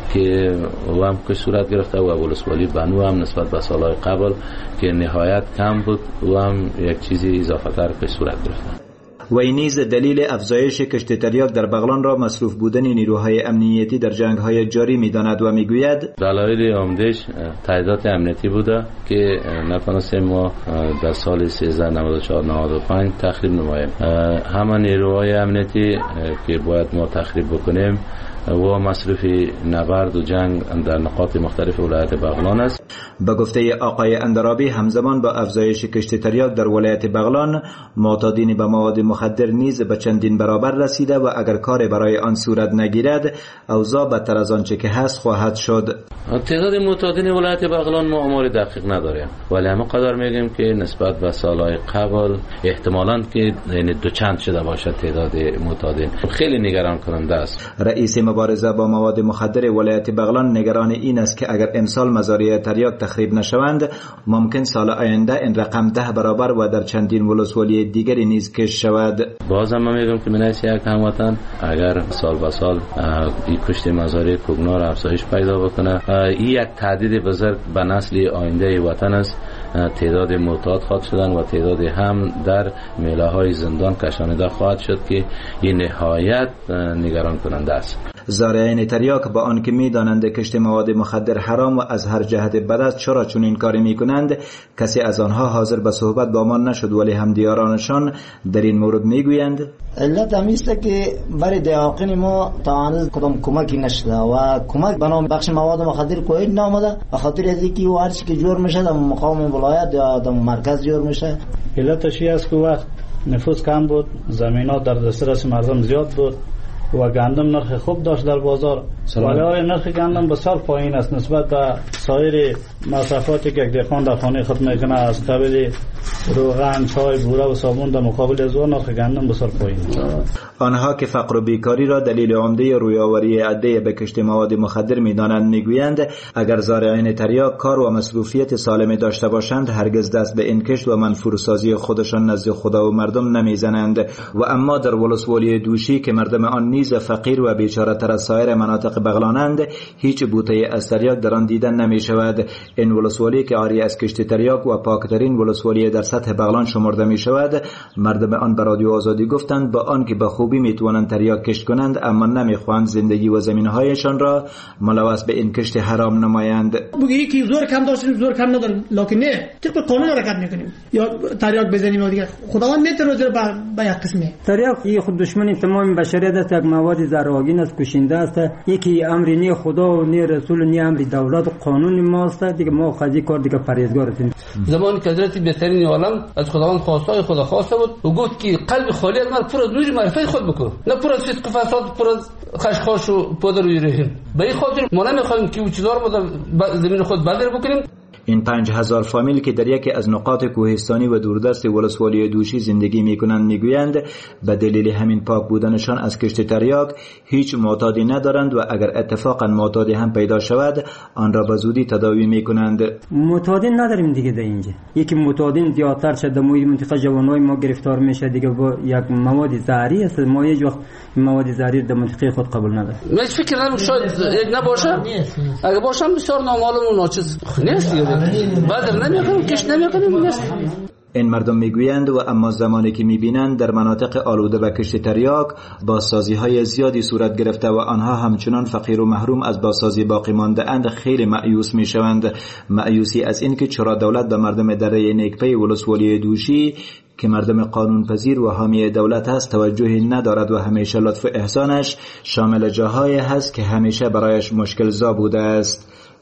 که و هم کش صورت گرفته و ولسوالی بنو هم نسبت به سالهای قبل که نهایت کم بود و هم یک چیزی اضافه تر کش صورت گرفته. و این نیز دلیل افزایش کشت تریاک در بغلان را مصروف بودن نیروهای امنیتی در جنگ‌های جاری می‌داند و می‌گوید دلایل عمده‌اش تعداد امنیتی بوده که نتونستیم ما در سال سیزده نود و چهار نود و پنج تخریب نماییم. همه نیروهای امنیتی که باید ما تخریب بکنیم و مصرف نبرد و جنگ در نقاط مختلف ولایت بغلان است. به گفته آقای اندرابی همزمان با افزایش کشت تریاک در ولایت بغلان معتادین به مواد مخدر نیز به چندین برابر رسیده و اگر کار برای آن صورت نگیرد اوضاع بدتر از آنچه که هست خواهد شد. تعداد معتادین ولایت بغلان ما آمار دقیق نداریم ولی همه قدر میگیم که نسبت به سالهای قبل احتمالاً که یعنی دو چند شده باشد تعداد معتادین. خیلی نگران کننده است. رئیس مبارزه با مواد مخدر ولایت بغلان نگران این است که اگر امسال مزارع تریاک تخریب نشوند ممکن سال آینده این رقم ده برابر و در چندین ولسوالی دیگری نیز کش شود. باز هم میگم که من از یک هموطن اگر سال به سال این کشت مزارع کوگنار افزایش پیدا بکنه این یک تهدید بزرگ به نسل آینده وطن است. تعداد معتاد خواهد شدن و تعداد هم در میله های زندان کشانیده خواهد شد که این نهایت نگران کننده است. زارعین تریاک با آنکه می‌دانند کشت مواد مخدر حرام و از هر جهت بد است چرا چون این کاری می‌کنند کسی از آنها حاضر به صحبت با ما نشد ولی همدیارانشان در این مورد می‌گویند علت همیست که برای دیاقین ما تا هنوز کدام کمکی نشده و کمک بنام بخش مواد مخدر کوید نامده به خاطر از اینکه هر چی که جور میشه در مقام ولایت یا در مرکز جور میشه. علتش است که وقت نفوس کم بود، زمینات در دسترس مردم زیاد بود و گندم نرخ خوب داشت در بازار ولی نرخ گندم بسیار پایین است نسبت به سایر مصرفاتی که یک دهقان در خانه خود میکنه از قبیل روغن، چای، بوره و صابون در مقابل از نرخ گندم بسیار پایین است. آنها که فقر و بیکاری را دلیل عمده رویاوری عده به کشت مواد مخدر می‌دانند میگویند اگر زارعین تریاک کار و مصروفیت سالمی داشته باشند هرگز دست به این کشت و منفورسازی خودشان نزد خدا و مردم نمیزنند. و اما در ولسوالی دوشی که مردم آن نیز فقیر و بیچاره تر از سایر مناطق بغلانند هیچ بوته از تریاک در آن دیدن نمی شود. این ولسوالی که عاری از کشت تریاک و پاکترین ولسوالی در سطح بغلان شمرده می شود مردم آن به رادیو آزادی گفتند با آن که به خوبی می توانند تریاک کشت کنند اما نمی خواهند زندگی و زمینهایشان را ملوث به این کشت حرام نمایند. بگی که زور کم داشتیم زور کم نداریم لکن نه طبق قانون حرکت میکنیم یا تریاک بزنیم و دیگه خداوند میتونه به یک قسمه تریاک این خود دشمن تمام بشریت است. یک مواد زهرآگین است کشنده است. یکی امر نی خدا و نی رسول و نی امر دولت و قانون ماست دیگه. ما خازی کار دیگه پرهیزگار هستیم. زمانی که حضرت بهترین عالم از خداوند خواستای خدا خواسته بود و گفت که قلب خالی از من پر از نور معرفت خود بکن نه پر از فسق و فساد پر از خشخاش و پودر و رهن. به این خاطر ما نمیخوایم که اون چیزا رو در زمین خود بلدر بکنیم. این پنج هزار فامیل که در یکی از نقاط کوهستانی و دوردست ولسوالی دوشی زندگی میکنند میگویند به دلیل همین پاک بودنشان از کشت تریاک هیچ معتادی ندارند و اگر اتفاقا معتادی هم پیدا شود آن را به زودی تداوی میکنند. معتادی نداریم دیگه در اینجا. یکی معتادی زیادتر شده در منطقه جوانای ما گرفتار میشه دیگه با یک مواد زهری است. ما یه وقت مواد زهری در منطقه خود قبول نداریم. من فکر نمی‌کنم شاید یک نباشه. اگه باشه بسیار نامعلوم و ناچیز نیست. بعد نمی‌کنم کش نمی‌کنم نیست. این مردم میگویند و اما زمانی که میبینند در مناطق آلوده به کشت تریاک بازسازی های زیادی صورت گرفته و آنها همچنان فقیر و محروم از بازسازی باقی مانده اند خیلی مایوس میشوند. مایوسی از این که چرا دولت به مردم دره نیکپی ولسوالی دوشی که مردم قانون پذیر و حامی دولت است توجهی ندارد و همیشه لطف و احسانش شامل جاهای هست که همیشه برایش مشکل زا بوده است.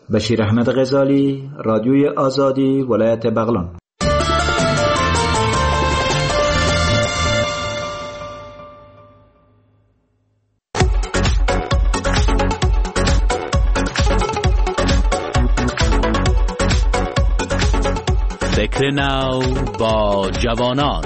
بشیر احمد غزالی، رادیوی آزادی، ولایت بغلان. فکر نو با جوانان.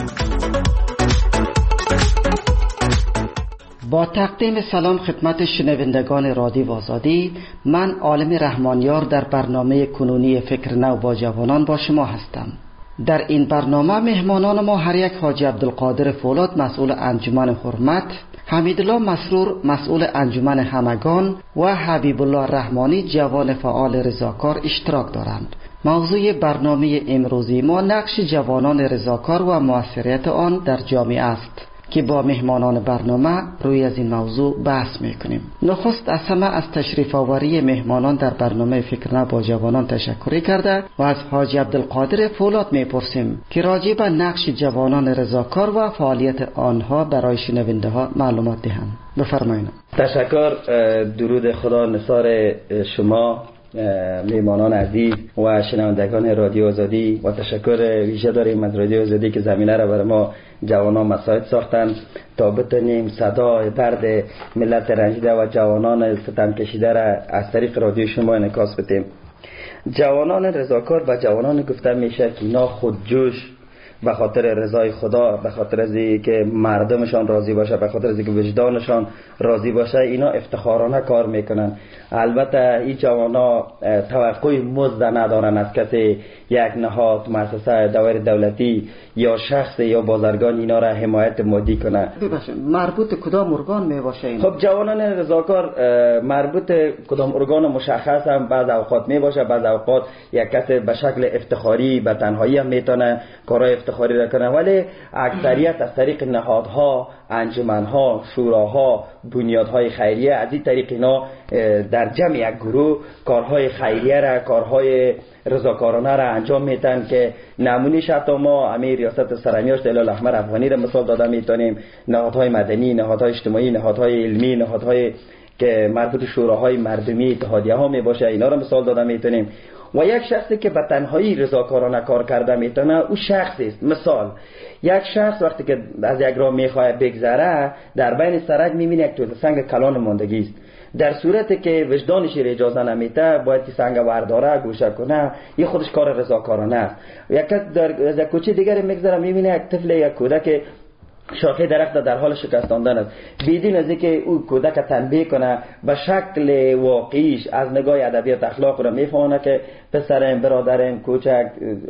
با تقدیم سلام خدمت شنوندگان رادیو آزادی، من عالم رحمانیار در برنامه کنونی فکر نو با جوانان با شما هستم. در این برنامه مهمانان ما هر یک حاجی عبدالقادر فولاد مسئول انجمن حرمت، حمیدالله مسرور مسئول انجمن همگان و حبیب الله رحمانی جوان فعال رضاکار اشتراک دارند. موضوع برنامه امروزی ما نقش جوانان رضاکار و موثریت آن در جامعه است که با مهمانان برنامه روی از این موضوع بحث میکنیم. نخست از همه از تشریف آوری مهمانان در برنامه فکر نو با جوانان تشکر کرده و از حاجی عبدالقادر فولاد میپرسیم که راجع به نقش جوانان رضاکار و فعالیت آنها برای شنونده ها معلومات دهند. بفرمایید. تشکر. درود خدا نثار شما میهمانان عزیز و شنوندگان رادیو آزادی و تشکر ویژه داریم از رادیو آزادی که زمینه را برای ما جوانان مساعد ساختند تا بتونیم صدای درد ملت رنجیده و جوانان ستم کشیده را از طریق رادیو شما انعکاس بدیم. جوانان رضاکار و جوانان گفته میشه که اینا خودجوش به خاطر رضای خدا، به خاطر از اینکه مردمشان راضی باشه، به خاطر از اینکه وجدانشان راضی باشه، اینا افتخارانه کار میکنن. البته این جوانا توقع مزد ندارن از کسی، یک نهاد، مؤسسه دور دولتی یا شخص یا بازرگان اینا را حمایت مادی کنه. مربوط کدام ارگان می باشه این؟ خب جوانان رضاکار مربوط کدام ارگان مشخص هم بعض اوقات می باشه، بعض اوقات یک کسی به شکل افتخاری به تنهایی هم میتونه کارهای افتخاری را کنه، ولی اکثریت از طریق نهادها، انجمنها، شوراها، بنیادهای خیریه، از این طریق اینا در جمع یک گروه کارهای خیریه را، کارهای رضاکارانه را انجام میتن که نمونهش حتی ما امیر ریاست سرمیاشت هلال احمر افغانی را مثال داده میتونیم، نهادهای مدنی، نهادهای اجتماعی، نهادهای علمی، نهادهای که مربوط شوراهای مردمی، اتحادیه ها می باشه، اینا را مثال داده میتونیم. و یک شخصی که به تنهایی رضاکارانه کار کرده میتونه او شخصی است. مثال یک شخص وقتی که از یک راه میخواه بگذره در بین سرک میبینه یک توده سنگ کلان ماندگی است. در صورتی که وجدانش اجازه نمیده باید که سنگ ورداره گوشه کنه، این خودش کار رضاکارانه است. یک در از یک کوچه دیگری میگذره میبینه یک طفل یک کودک شاخه درخت در حال شکستاندن است، بدون از اینکه او کودک تنبیه کنه به شکل واقعیش از نگاه ادبیات اخلاق را میفهمه که پسرم، برادرم، کوچک،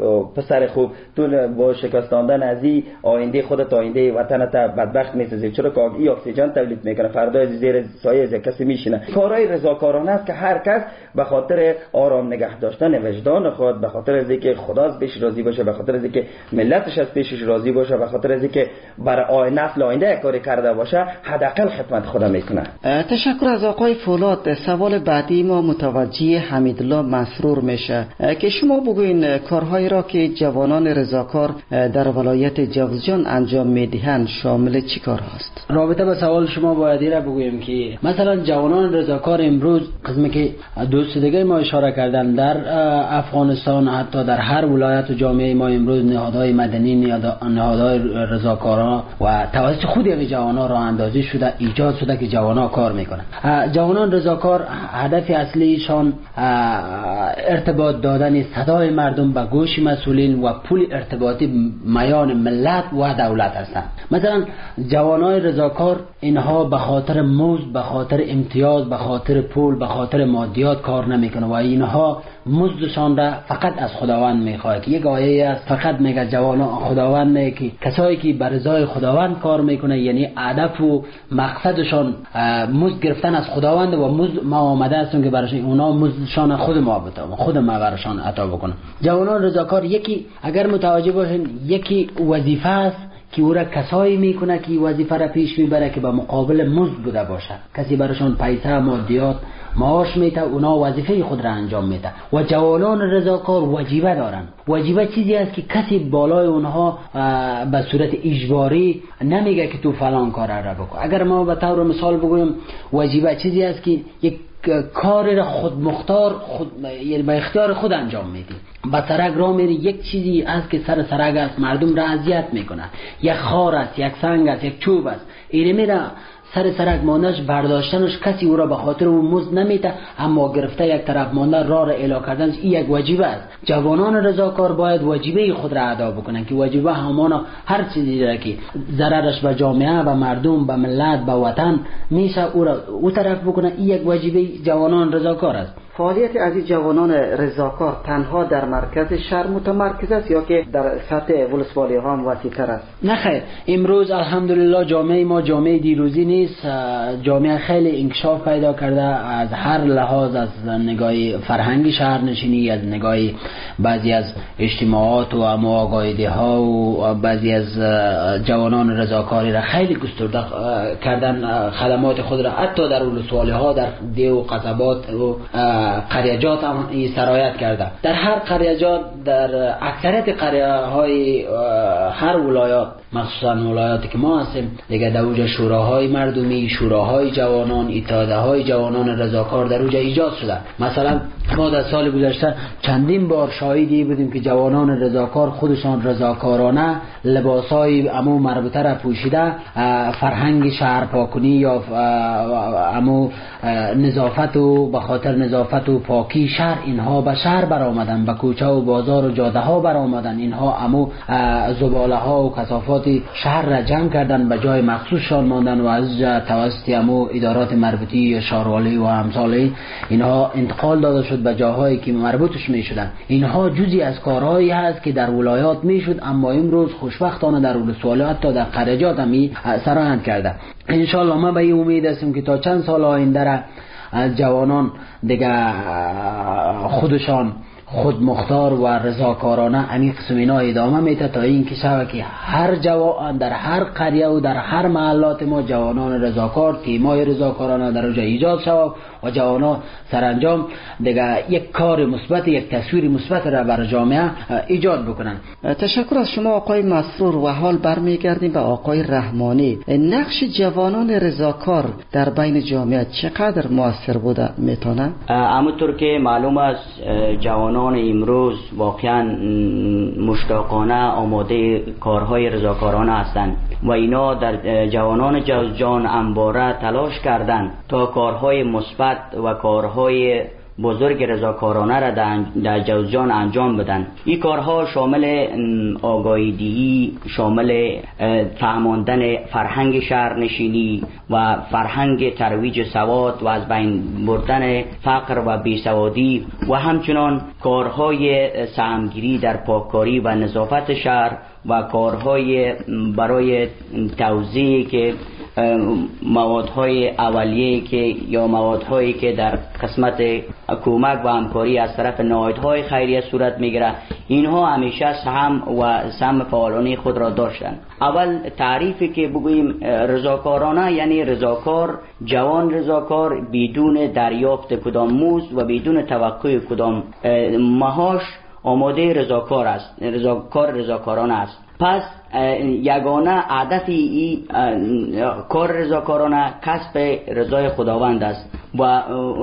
پسر خوب تو با شکستاندن از این آینده خودت، آینده وطنت بدبخت میسازی، چرا که این اکسیژن تولید میکنه، فردا از زیر سایه از کسی میشینه. کارهای رضاکارانه است که هر کس به خاطر آرام نگه داشتن وجدان خود، به خاطر از اینکه خدا از پیش راضی باشه، به خاطر از اینکه ملتش از پیشش راضی باشه، به خاطر از اینکه برای نسل آینده کاری کرده باشه، حداقل خدمت خدا میکنه. تشکر از آقای فولاد. سوال بعدی ما متوجه حمیدالله مسرور میشه که شما بگوین کارهایی را که جوانان رضاکار در ولایت جوزجان انجام میدهند شامل چی کار هست؟ رابطه به سوال شما باید را بگویم که مثلا جوانان رضاکار امروز قسمی که دوست دیگه ما اشاره کردن در افغانستان، حتی در هر ولایت و جامعه ما امروز نهادهای مدنی، نهادهای رضاکاران و توسط خود یک جوانا را اندازی شده، ایجاد شده که جوانا کار میکنن. جوانان رضاکار هدف اصلیشان ارتباط دادن صدای مردم به گوش مسئولین و پول ارتباطی میان ملت و دولت هستند. مثلا جوانای رضاکار اینها به خاطر مزد، به خاطر امتیاز، به خاطر پول، به خاطر مادیات کار نمیکنه و اینها مزدشان را فقط از خداوند میخواد. که یک آیه است فقط میگه جوانان خداوند میگه که کسایی که بر رضای خداوند کار میکنه، یعنی هدف و مقصدشان مزد گرفتن از خداوند و مزد ما آمده هستیم که برای اونا مزدشان خود ما بتایم، خود ما براشان عطا بکنه. جوانان رضاکار یکی اگر متوجه باشین یکی وظیفه است که او را کسایی میکنه که وظیفه را پیش میبره که به مقابل مزد بوده باشه. کسی براشون پیسه، مادیات معاش میده، اونا وظیفه خود را انجام میده. و جوانان رضاکار وجیبه دارن. وجیبه چیزی است که کسی بالای اونها به صورت اجباری نمیگه که تو فلان کار را بکن. اگر ما به طور مثال بگویم وجیبه چیزی است که یک کار را خود مختار خود یعنی به اختیار خود انجام میدی. با سرک را میری، یک چیزی است که سر سرک است، مردم را اذیت میکنه، یک خار است، یک سنگ است، یک چوب است، ایره میره سر سرک ماندش برداشتنش کسی او را به خاطر اون مزد نمیده، اما گرفته یک طرف مانده راه را اعلا کردنش این یک واجبه است. جوانان رضاکار باید واجبه خود را ادا بکنن که واجبه همانا هر چیزی را که ضررش به جامعه، به مردم، به ملت، به وطن میشه او را او طرف بکنن. این یک واجبه جوانان رضاکار است. فعالیت از این جوانان رضاکار تنها در مرکز شهر متمرکز است یا که در سطح ولسوالی ها هم وسیع‌تر است؟ نه خیر، امروز الحمدلله جامعه ما جامعه دیروزی نیست. جامعه خیلی انکشاف پیدا کرده از هر لحاظ، از نگاه فرهنگی شهرنشینی، از نگاه بعضی از اجتماعات و آگاهی‌دهی ها و بعضی از جوانان رضاکاری را خیلی گسترده کردن خدمات خود را، حتی در ولسوالی ها، در دیو و قصبات و قریجات هم سرایت کرده. در هر قریجات، در اکثریت قریه های هر ولایات، مخصوصا ولایاتی که ما هستیم دیگه، در اوج شوراهای مردمی، شوراهای جوانان، اتحادیه های جوانان رضاکار در اوج ایجاد شده. مثلا ما در سال گذشته چندین بار شاهدی بودیم که جوانان رضاکار خودشان رضاکارانه لباسای امو مربوطه را پوشیده، فرهنگ شهر پاکنی یا امو نظافت و به خاطر نظافت و پاکی شهر اینها به شهر برآمدن، به کوچه و بازار و جاده ها برآمدن. اینها امو زباله ها و کثافات شهر را جمع کردن، به جای مخصوصشان ماندن و از توسط امو ادارات مربوطی یا شهروالی و امثال اینها انتقال داده شد به جاهایی که مربوطش می شدن. اینها جزئی از کارهایی هست که در ولایات می شد، اما امروز خوشبختانه در ولسوالی حتی در قریجات هم سرایت کرده. ان شاء الله ما به این امید هستیم که تا چند سال آینده را از جوانان دیگه خودشان خود مختار و رضاکارانه همین قسم اینا ادامه میده تا این که شود که هر جوان در هر قریه و در هر محلات ما جوانان رضاکار، تیمای رضاکارانه در اونجا ایجاد شود و جوانان سرانجام دیگه یک کار مثبت، یک تصویر مثبت را بر جامعه ایجاد بکنن. تشکر از شما آقای مسرور. و حال برمیگردیم به آقای رحمانی. نقش جوانان رضاکار در بین جامعه چقدر موثر بوده میتونه؟ همونطور که معلوم است جوانان امروز واقعا مشتاقانه آماده کارهای رضاکارانه هستند و اینا در جوانان جوزجان انباره تلاش کردند تا کارهای مثبت و کارهای بزرگ رضاکارانه را در جوزجان انجام بدن. این کارها شامل آگاهی‌دهی، شامل فهماندن فرهنگ شهرنشینی و فرهنگ ترویج سواد و از بین بردن فقر و بیسوادی و همچنان کارهای سهمگیری در پاککاری و نظافت شهر و کارهای برای توزیع که موادهای اولیه که یا موادهایی که در قسمت کمک و همکاری از طرف نهادهای خیریه صورت میگیره، اینها همیشه سهم و سهم فعالانه خود را داشتند. اول تعریفی که بگوییم رضاکارانه یعنی رضاکار، جوان رضاکار بدون دریافت کدام مزد و بدون توقع کدام معاش آماده رضاکار است، رضاکار رضاکارانه است. پس یگانه هدف این کار رضاکارانه کسب رضای خداوند است و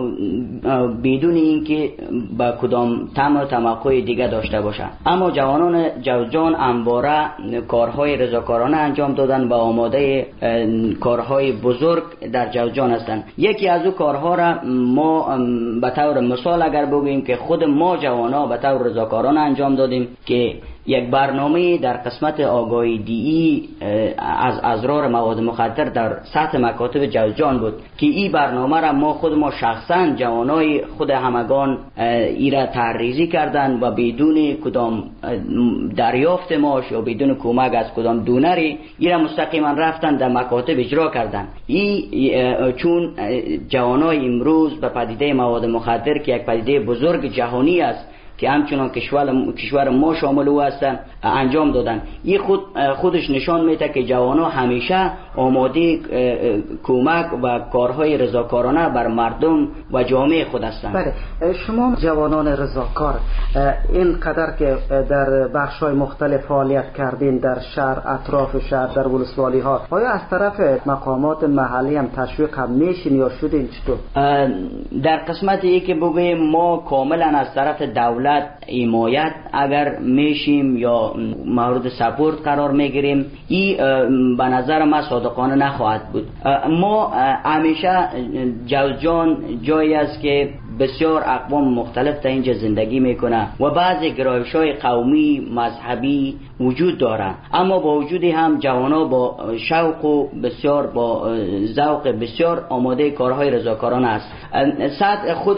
بدون اینکه با کدام طمع و توقع دیگه داشته باشه. اما جوانان جوزجان انباره کارهای رضاکارانه انجام دادن و آماده کارهای بزرگ در جوزجان هستند. یکی از او کارها را ما به طور مثال اگر بگوییم که خود ما جوانا به طور رضاکارانه انجام دادیم که یک برنامه در قسمت آگاهی دیئی از اضرار مواد مخدر در سطح مکاتب جوزجان بود که این برنامه را ما خود ما شخصا جوانای خود همگان ای را طرحریزی کردن و بدون کدام دریافت معاش یا بدون کمک از کدام دونری ای را مستقیما رفتن در مکاتب اجرا کردن. ای چون جوانای امروز به پدیده مواد مخدر که یک پدیده بزرگ جهانی است که همچنان کشور کشور ما شامل او است انجام دادن. این خود خودش نشان میده که جوانان همیشه آماده کمک و کارهای رضاکارانه بر مردم و جامعه خود هستند. بله، شما جوانان رضاکار اینقدر که در بخش‌های مختلف فعالیت کردین در شهر، اطراف شهر، در ولسوالی ها، آیا از طرف مقامات محلی هم تشویق هم میشین یا شدین چطور؟ در قسمت ای که بگویم ما کاملا از طرف دولت حمایت اگر میشیم یا مورد سپورت قرار میگیریم، این به نظر من صادقانه نخواهد بود. ما همیشه جوزجان جایی است که بسیار اقوام مختلف تا اینجا زندگی میکنه و بعضی گرایش های قومی مذهبی وجود داره، اما با وجود هم جوانا با شوق و بسیار با ذوق بسیار آماده کارهای رضاکارانه است. صد خود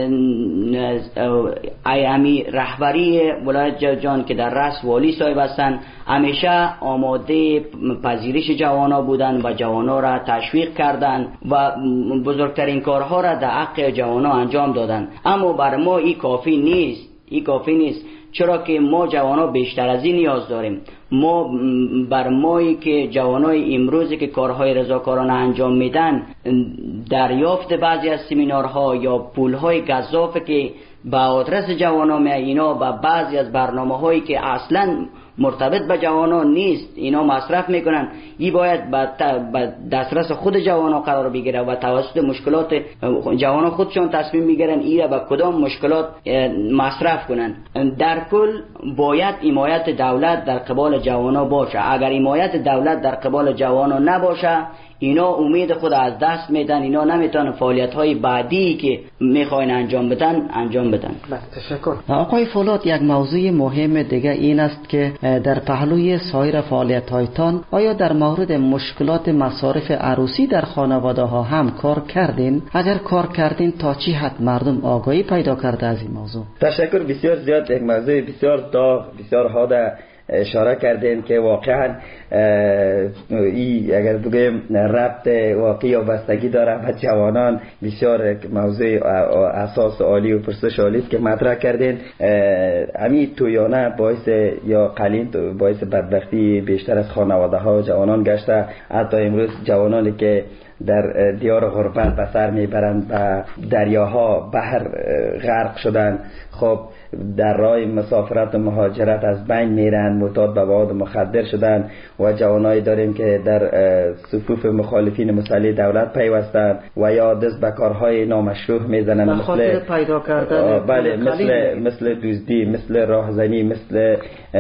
ایامی رهبری ولایت جوزجان که در رأس والی صاحب هستند همیشه آماده پذیرش جوانا بودن و جوانا را تشویق کردند و بزرگترین کارها را در حق جوانا انجام دادن. اما بر ما این کافی نیست، این کافی نیست چرا که ما جوانا بیشتر از این نیاز داریم. ما بر مایی که جوانای امروزی که کارهای رضاکارانه انجام میدن دریافت بعضی از سمینارها یا پولهای گزافه که به آدرس جوانا می اینا و بعضی از برنامه هایی که اصلا مرتبط به جوانان نیست اینا مصرف میکنن، این باید به دسترس خود جوانان قرار بگیره و توسط مشکلات جوانان خودشون تصمیم میگیرن این به کدام مشکلات مصرف کنن. در کل باید حمایت دولت در قبال جوانان باشه. اگر حمایت دولت در قبال جوانان نباشه اینا امید خود از دست میدن، اینا نمیتونن فعالیت های بعدی که میخواین انجام بدن انجام بدن. تشکر. آقای فولاد، یک موضوع مهم دیگه این است که در پهلوی سایر فعالیت هایتان آیا در مورد مشکلات مصارف عروسی در خانواده ها هم کار کردین؟ اگر کار کردین تا چی حد مردم آگاهی پیدا کرده از این موضوع؟ تشکر. بسیار زیاد یک موضوع بسیار داغ بسیار حاده اشاره کردین که واقعا ای اگر بگیم ربط واقعی و بستگی داره به جوانان. بسیار موضوع اساس عالی و پرسش عالی است که مطرح کردین. همین تویانه باعث یا قلیل باعث بدبختی بیشتر از خانواده ها و جوانان گشته. حتی امروز جوانانی که در دیار غربت به سر میبرند و دریاها بحر غرق شدن، خب در راه مسافرت و مهاجرت از بین میرن، معتاد به مواد مخدر شدن و جوانایی داریم که در صفوف مخالفین مسلح دولت پیوستن و یا دست به کارهای نامشروع میزنن، مثل پیدا کردن بله مثل مثل دزدی، مثل راهزنی، مثل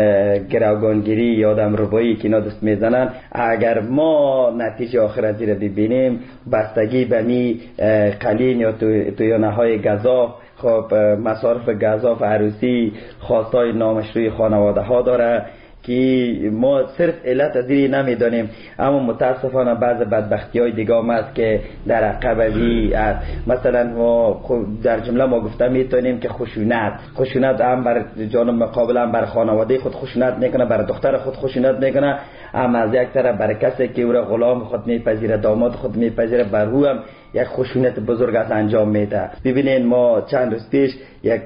گروگانگیری یا آدم ربایی که اینا دست میزنن. اگر ما نتیجه آخر از این ببینیم بستگی به می قلین یا تویانه های گزاف، خب مصارف گزاف عروسی، خواستای نامشروع خانواده ها داره که ما صرف علت از این نمیدانیم. اما متاسفانه بعض بدبختی های دیگه هم است که در عقبی است. مثلا ما در جمله ما گفته میتونیم که خشونت خشونت هم بر جانب مقابل هم بر خانواده خود خشونت میکنه، بر دختر خود خشونت میکنه، اما از یک طرف بر کسی که او را غلام خود میپذیره، داماد خود میپذیره، بر او هم یک خشونت بزرگ است انجام میده. ببینید ما چند روز پیش یک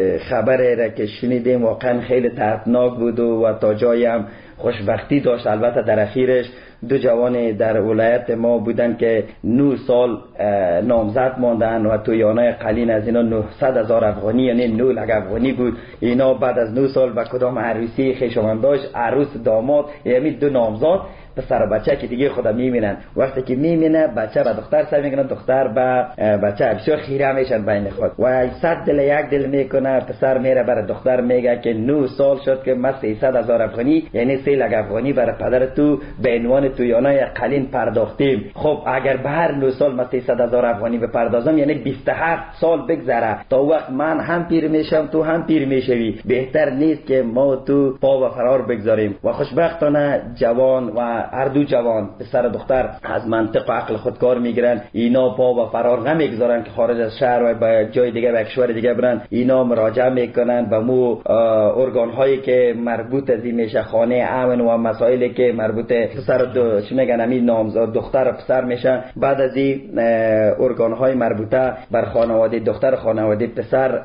خبری را که شنیدیم واقعا خیلی دردناک بود و تا جایی هم خوشبختی داشت. البته در اخیرش دو جوان در ولایت ما بودن که نه سال نامزد ماندن و تویانه قلین از اینا نهصد هزار افغانی یعنی نه لک افغانی بود. اینا بعد از نه سال به کدام عروسی خیشوان داشت، عروس داماد یعنی دو نامزاد پسر و بچه که دیگه خدا میبینن. وقتی که میبینه بچه به دختر سر میکنه، دختر به بچه بسیار خیره میشن بین خود و صد دل یک دل میکنه. پسر میره برای دختر میگه که نه سال شد که ما سیصد هزار افغانی یعنی سه لک افغانی برای پدر تو به عنوان تویانه قلین پرداختیم. خب اگر به هر نه سال ما سیصد هزار افغانی بپردازم یعنی بیست و هفت سال بگذره تا وقت من هم پیر میشم تو هم پیر میشوی. بهتر نیست که ما تو پا و فرار بگذاریم. و خوشبختانه جوان و هر دو جوان پسر دختر از منطق و عقل خود کار میگیرن. اینا پا و فرار نمیگذارن که خارج از شهر و به جای دیگه به کشور دیگه برن. اینا مراجعه میکنن به مو ارگان هایی که مربوط از این میشه، خانه امن و مسائلی که مربوط پسر دو چی میگن همین نامزاد دختر پسر میشن، بعد از این ارگان های مربوطه بر خانواده دختر خانواده پسر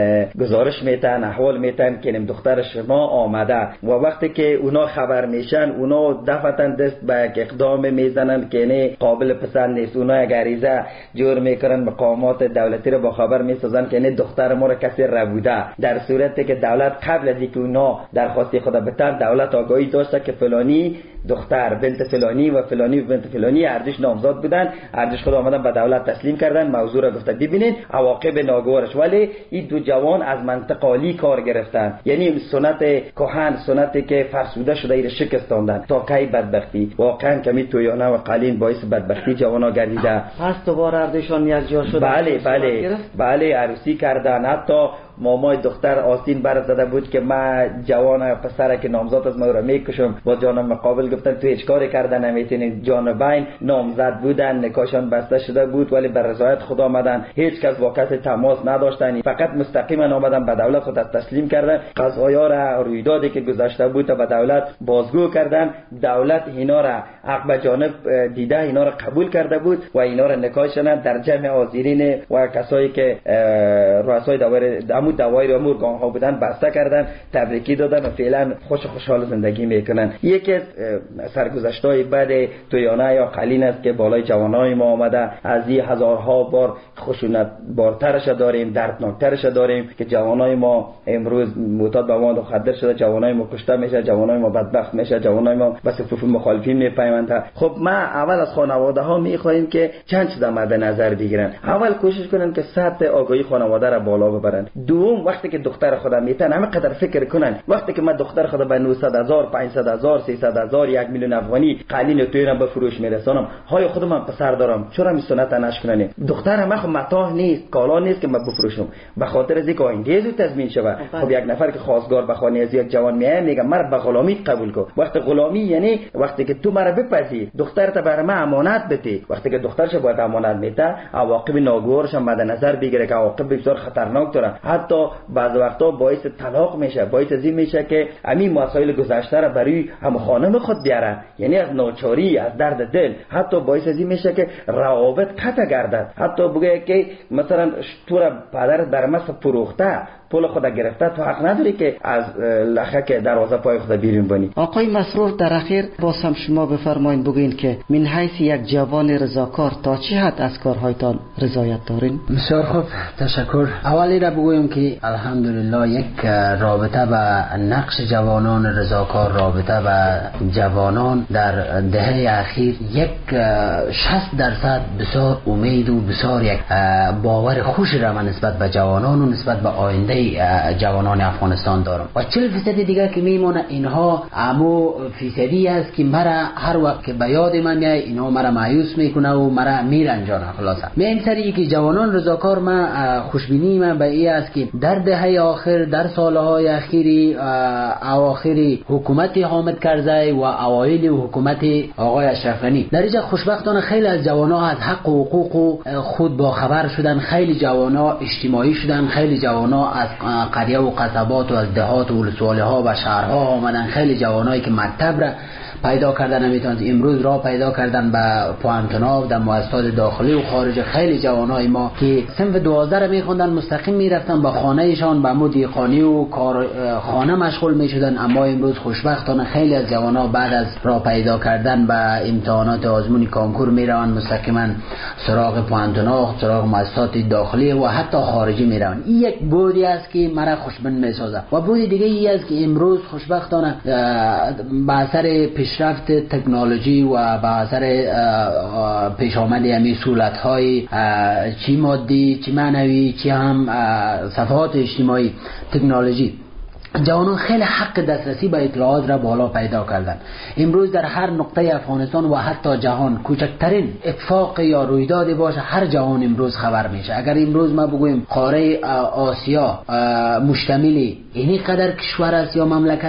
گزارش میتن، احوال میتن که دختر شما آمده و وقتی که اونا خبر میشن اونا دفعتن دست به اقدام میزنن که نه قابل پسند نیست. اونا اگر ایزه جور میکنن مقامات دولتی رو با خبر میسازن که نه دختر ما رو کسی ربوده، در صورتی که دولت قبل از اینکه اونا درخواست خود بتن دولت آگاهی داشته که فلانی دختر بنت فلانی و فلانی و بنت فلانی ارزش نامزاد بودن، ارزش خود آمدن به دولت تسلیم کردن، موضوع را گفته ببینید عواقب ناگوارش. ولی این دو جوان از منطق عالی کار گرفتن، یعنی سنت کهن، سنتی که فرسوده شده ایره شکستاندن تا کی بدبختی. واقعا کمی تویانه و قلین باعث بدبختی جوانا گردیده. پس دوباره ارزششان یک جا شده. بله بله بله عروسی کردن. حتی مامای دختر آستین بر زده بود که ما جوان پسر که نامزاد از ما رو میکشم، با جان مقابل گفتن تو هیچ کاری کردن نمیتونی. جانبین نامزد بودن، نکاشان بسته شده بود ولی بر رضایت خدا آمدن، هیچ کس با کسی تماس نداشتن، فقط مستقیما آمدن به دولت خود تسلیم کردن. قضایا را رویدادی که گذشته بود به دولت بازگو کردن. دولت اینا را عقب جانب دیده اینا را قبول کرده بود و اینا را نکاشن در جمع حاضرین و کسایی که رؤسای دایر عمود دوایر امور گاه ها بودن بسته کردن، تبریکی دادن و فعلا خوش خوشحال زندگی میکنن. یکی از سرگذشت‌های بعد تویانه یا قلین است که بالای جوانای ما آمده. از این هزارها بار خشونت بارترش داریم، دردناکترش داریم که جوانای ما امروز معتاد به مواد مخدر شده، جوانای ما کشته میشه، جوانای ما بدبخت میشه، جوانای ما به صفوف مخالفین میپیونده. خب ما اول از خانواده ها میخوایم که چند چیز مد نظر بگیرن. اول کوشش کنن که سطح آگاهی خانواده را بالا ببرن. دوم وقتی که دختر خودم میتن همه قدر فکر کنن وقتی که من دختر خودم به نهصد هزار، پانصد هزار، سیصد هزار، یک میلیون افغانی قلین توی به فروش میرسانم، های خودم من پسر دارم چرا می سنت نشکننه؟ دختر من خب متاع نیست، کالا نیست که من بفروشم، به خاطر از اینکه آینده زود تضمین شود. خب یک نفر که خواستگار به خانه از یک جوان میاد میگه مرد به غلامی قبول کن. وقت غلامی یعنی وقتی که تو مرا بپذیر، دخترت برای من امانت بده. وقتی که دخترش باید امانت میده، عواقب ناگوارش هم مد نظر بگیره که عواقب بسیار خطرناک داره. حتی بعض وقتا باعث طلاق میشه، باعث از این میشه که همین مسائل گذشته را برای هم خانم خود بیاره، یعنی از ناچاری، از درد دل. حتی باعث از این میشه که روابط قطع گردد. حتی بگه که مثلا تو را پدرت در مس فروخته، پول خود گرفته، تو حق نداری که از لخک دروازه پای خود بیرون بانی. آقای مسرور در اخیر باز هم شما بفرمایید بگین که من حیث یک جوان رضاکار تا چه حد از کارهایتان رضایت دارین؟ بسیار خوب، تشکر. اولی را بگویم که الحمدلله یک رابطه به نقش جوانان رضاکار، رابطه به جوانان در دهه اخیر یک شصت درصد بسیار امید و بسیار یک باور خوش را من نسبت به جوانان و نسبت به آینده جوانان افغانستان دارم. و چهل فیصد دیگر که میمونه اینها امو فیصدی است که مرا هر وقت که به یاد من میاد اینها مرا مایوس میکنه و مرا میرنجانه. خلاصه من این سری که جوانان رضاکار، من خوشبینی من به این است که در دهه آخر، در سالهای اخیری اواخری حکومت حامد کرزی و اوایل حکومت آقای اشرف غنی در اینجا خوشبختانه خیلی از جوانان از حق و حقوق خود با خبر شدن، خیلی جوانان اجتماعی شدن، خیلی جوانان از قریه و قصبات و از دهات و ولسوالی ها و شهرها آمدن، خیلی جوانایی که مکتب را پیدا کردن نمیتونن امروز را پیدا کردن به پوانتناو در مؤسسات داخلی و خارج. خیلی جوانای ما که صنف دوازده را میخوندن مستقیم میرفتن به خانه ایشان، به مدیر خانه و کار خانه مشغول میشدن. اما امروز خوشبختانه خیلی از جوانا بعد از را پیدا کردن به امتحانات آزمون کانکور میروند مستقیما سراغ پوانتناو، سراغ مؤسسات داخلی و حتی خارجی میروند. این یک بودی است که مرا خوشبین میسازه. و بودی دیگه ای است که امروز خوشبختانه به اثر پیشرفت تکنولوژی و به اثر پیش آمد همین سهولت‌های چی مادی، چی معنوی، چی هم صفحات اجتماعی، تکنولوژی، جوانان خیلی حق دسترسی به اطلاعات را بالا پیدا کردن. امروز در هر نقطه افغانستان و حتی جهان کوچکترین اتفاق یا رویدادی باشه هر جهان امروز خبر میشه. اگر امروز ما بگویم قاره آسیا مشتمل اینی قدر کشور است یا مملکت است،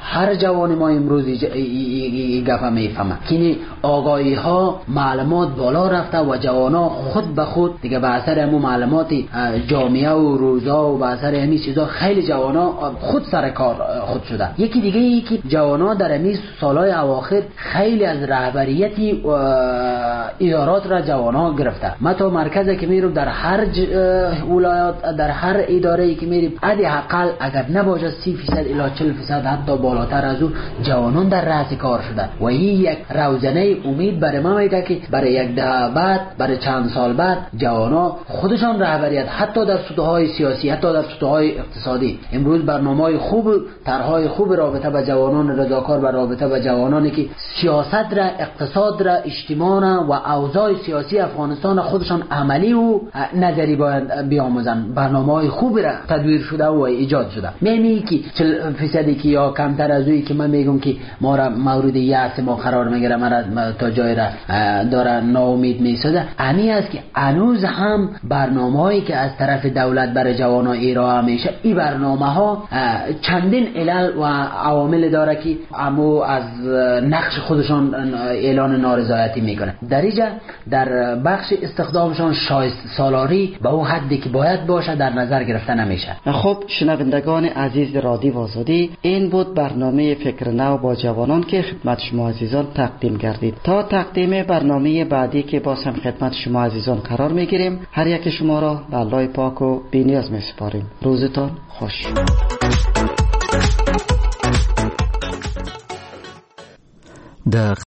هر جوان ما امروز این گفه میفهمه که آگاهی ها معلومات بالا رفته و جوانا خود به خود دیگه به اثر همون معلومات جامعه و روزا و به اثر همین چیزا خیلی جوانا خود سر کار خود شده. یکی دیگه ای که جوانا در همین سالهای اواخر خیلی از رهبریتی ادارات را جوانا گرفته. ما تو مرکزی که میرم در هر ولایت در هر اداره ای که میریم حداقل اگر نباشه سی فیصد الی چهل فیصد حتی بالاتر از او جوانان در رأس کار شده و این یک روزنه امید برای ما میده که برای یک دهه بعد برای چند سال بعد جوانا خودشان رهبریت حتی در سطوح‌های سیاسی حتی در سطوح‌های اقتصادی. امروز برنامه‌های خوب طرح‌های خوب رابطه با جوانان رضاکار و رابطه با جوانانی که سیاست را اقتصاد را اجتماع و اوضاع سیاسی افغانستان خودشان عملی و نظری باید بیاموزن. برنامه‌های خوب را تدویر شده و ایجاد شده. می‌بینی که چهل فیصدی که یا کمتر از اویی که من میگم که ما را مورد یأس ما قرار میگیره ما تا جای را داره ناامید میسازه امی است که هنوز هم برنامه‌هایی که از طرف دولت برای جوانان ارائه میشه این برنامه‌ها چندین علل و عوامل داره که امو از نقش خودشان اعلان نارضایتی میکنه. در اینجا در بخش استخدامشان شایسته سالاری به اون حدی که باید باشه در نظر گرفته نمیشه. خب شنوندگان عزیز رادیو آزادی، این بود برنامه فکر نو با جوانان که خدمت شما عزیزان تقدیم کردید. تا تقدیم برنامه بعدی که باز هم خدمت شما عزیزان قرار میگیریم هر یک شما را به الله پاک و بی‌نیاز میسپاریم. روزتان خوش. در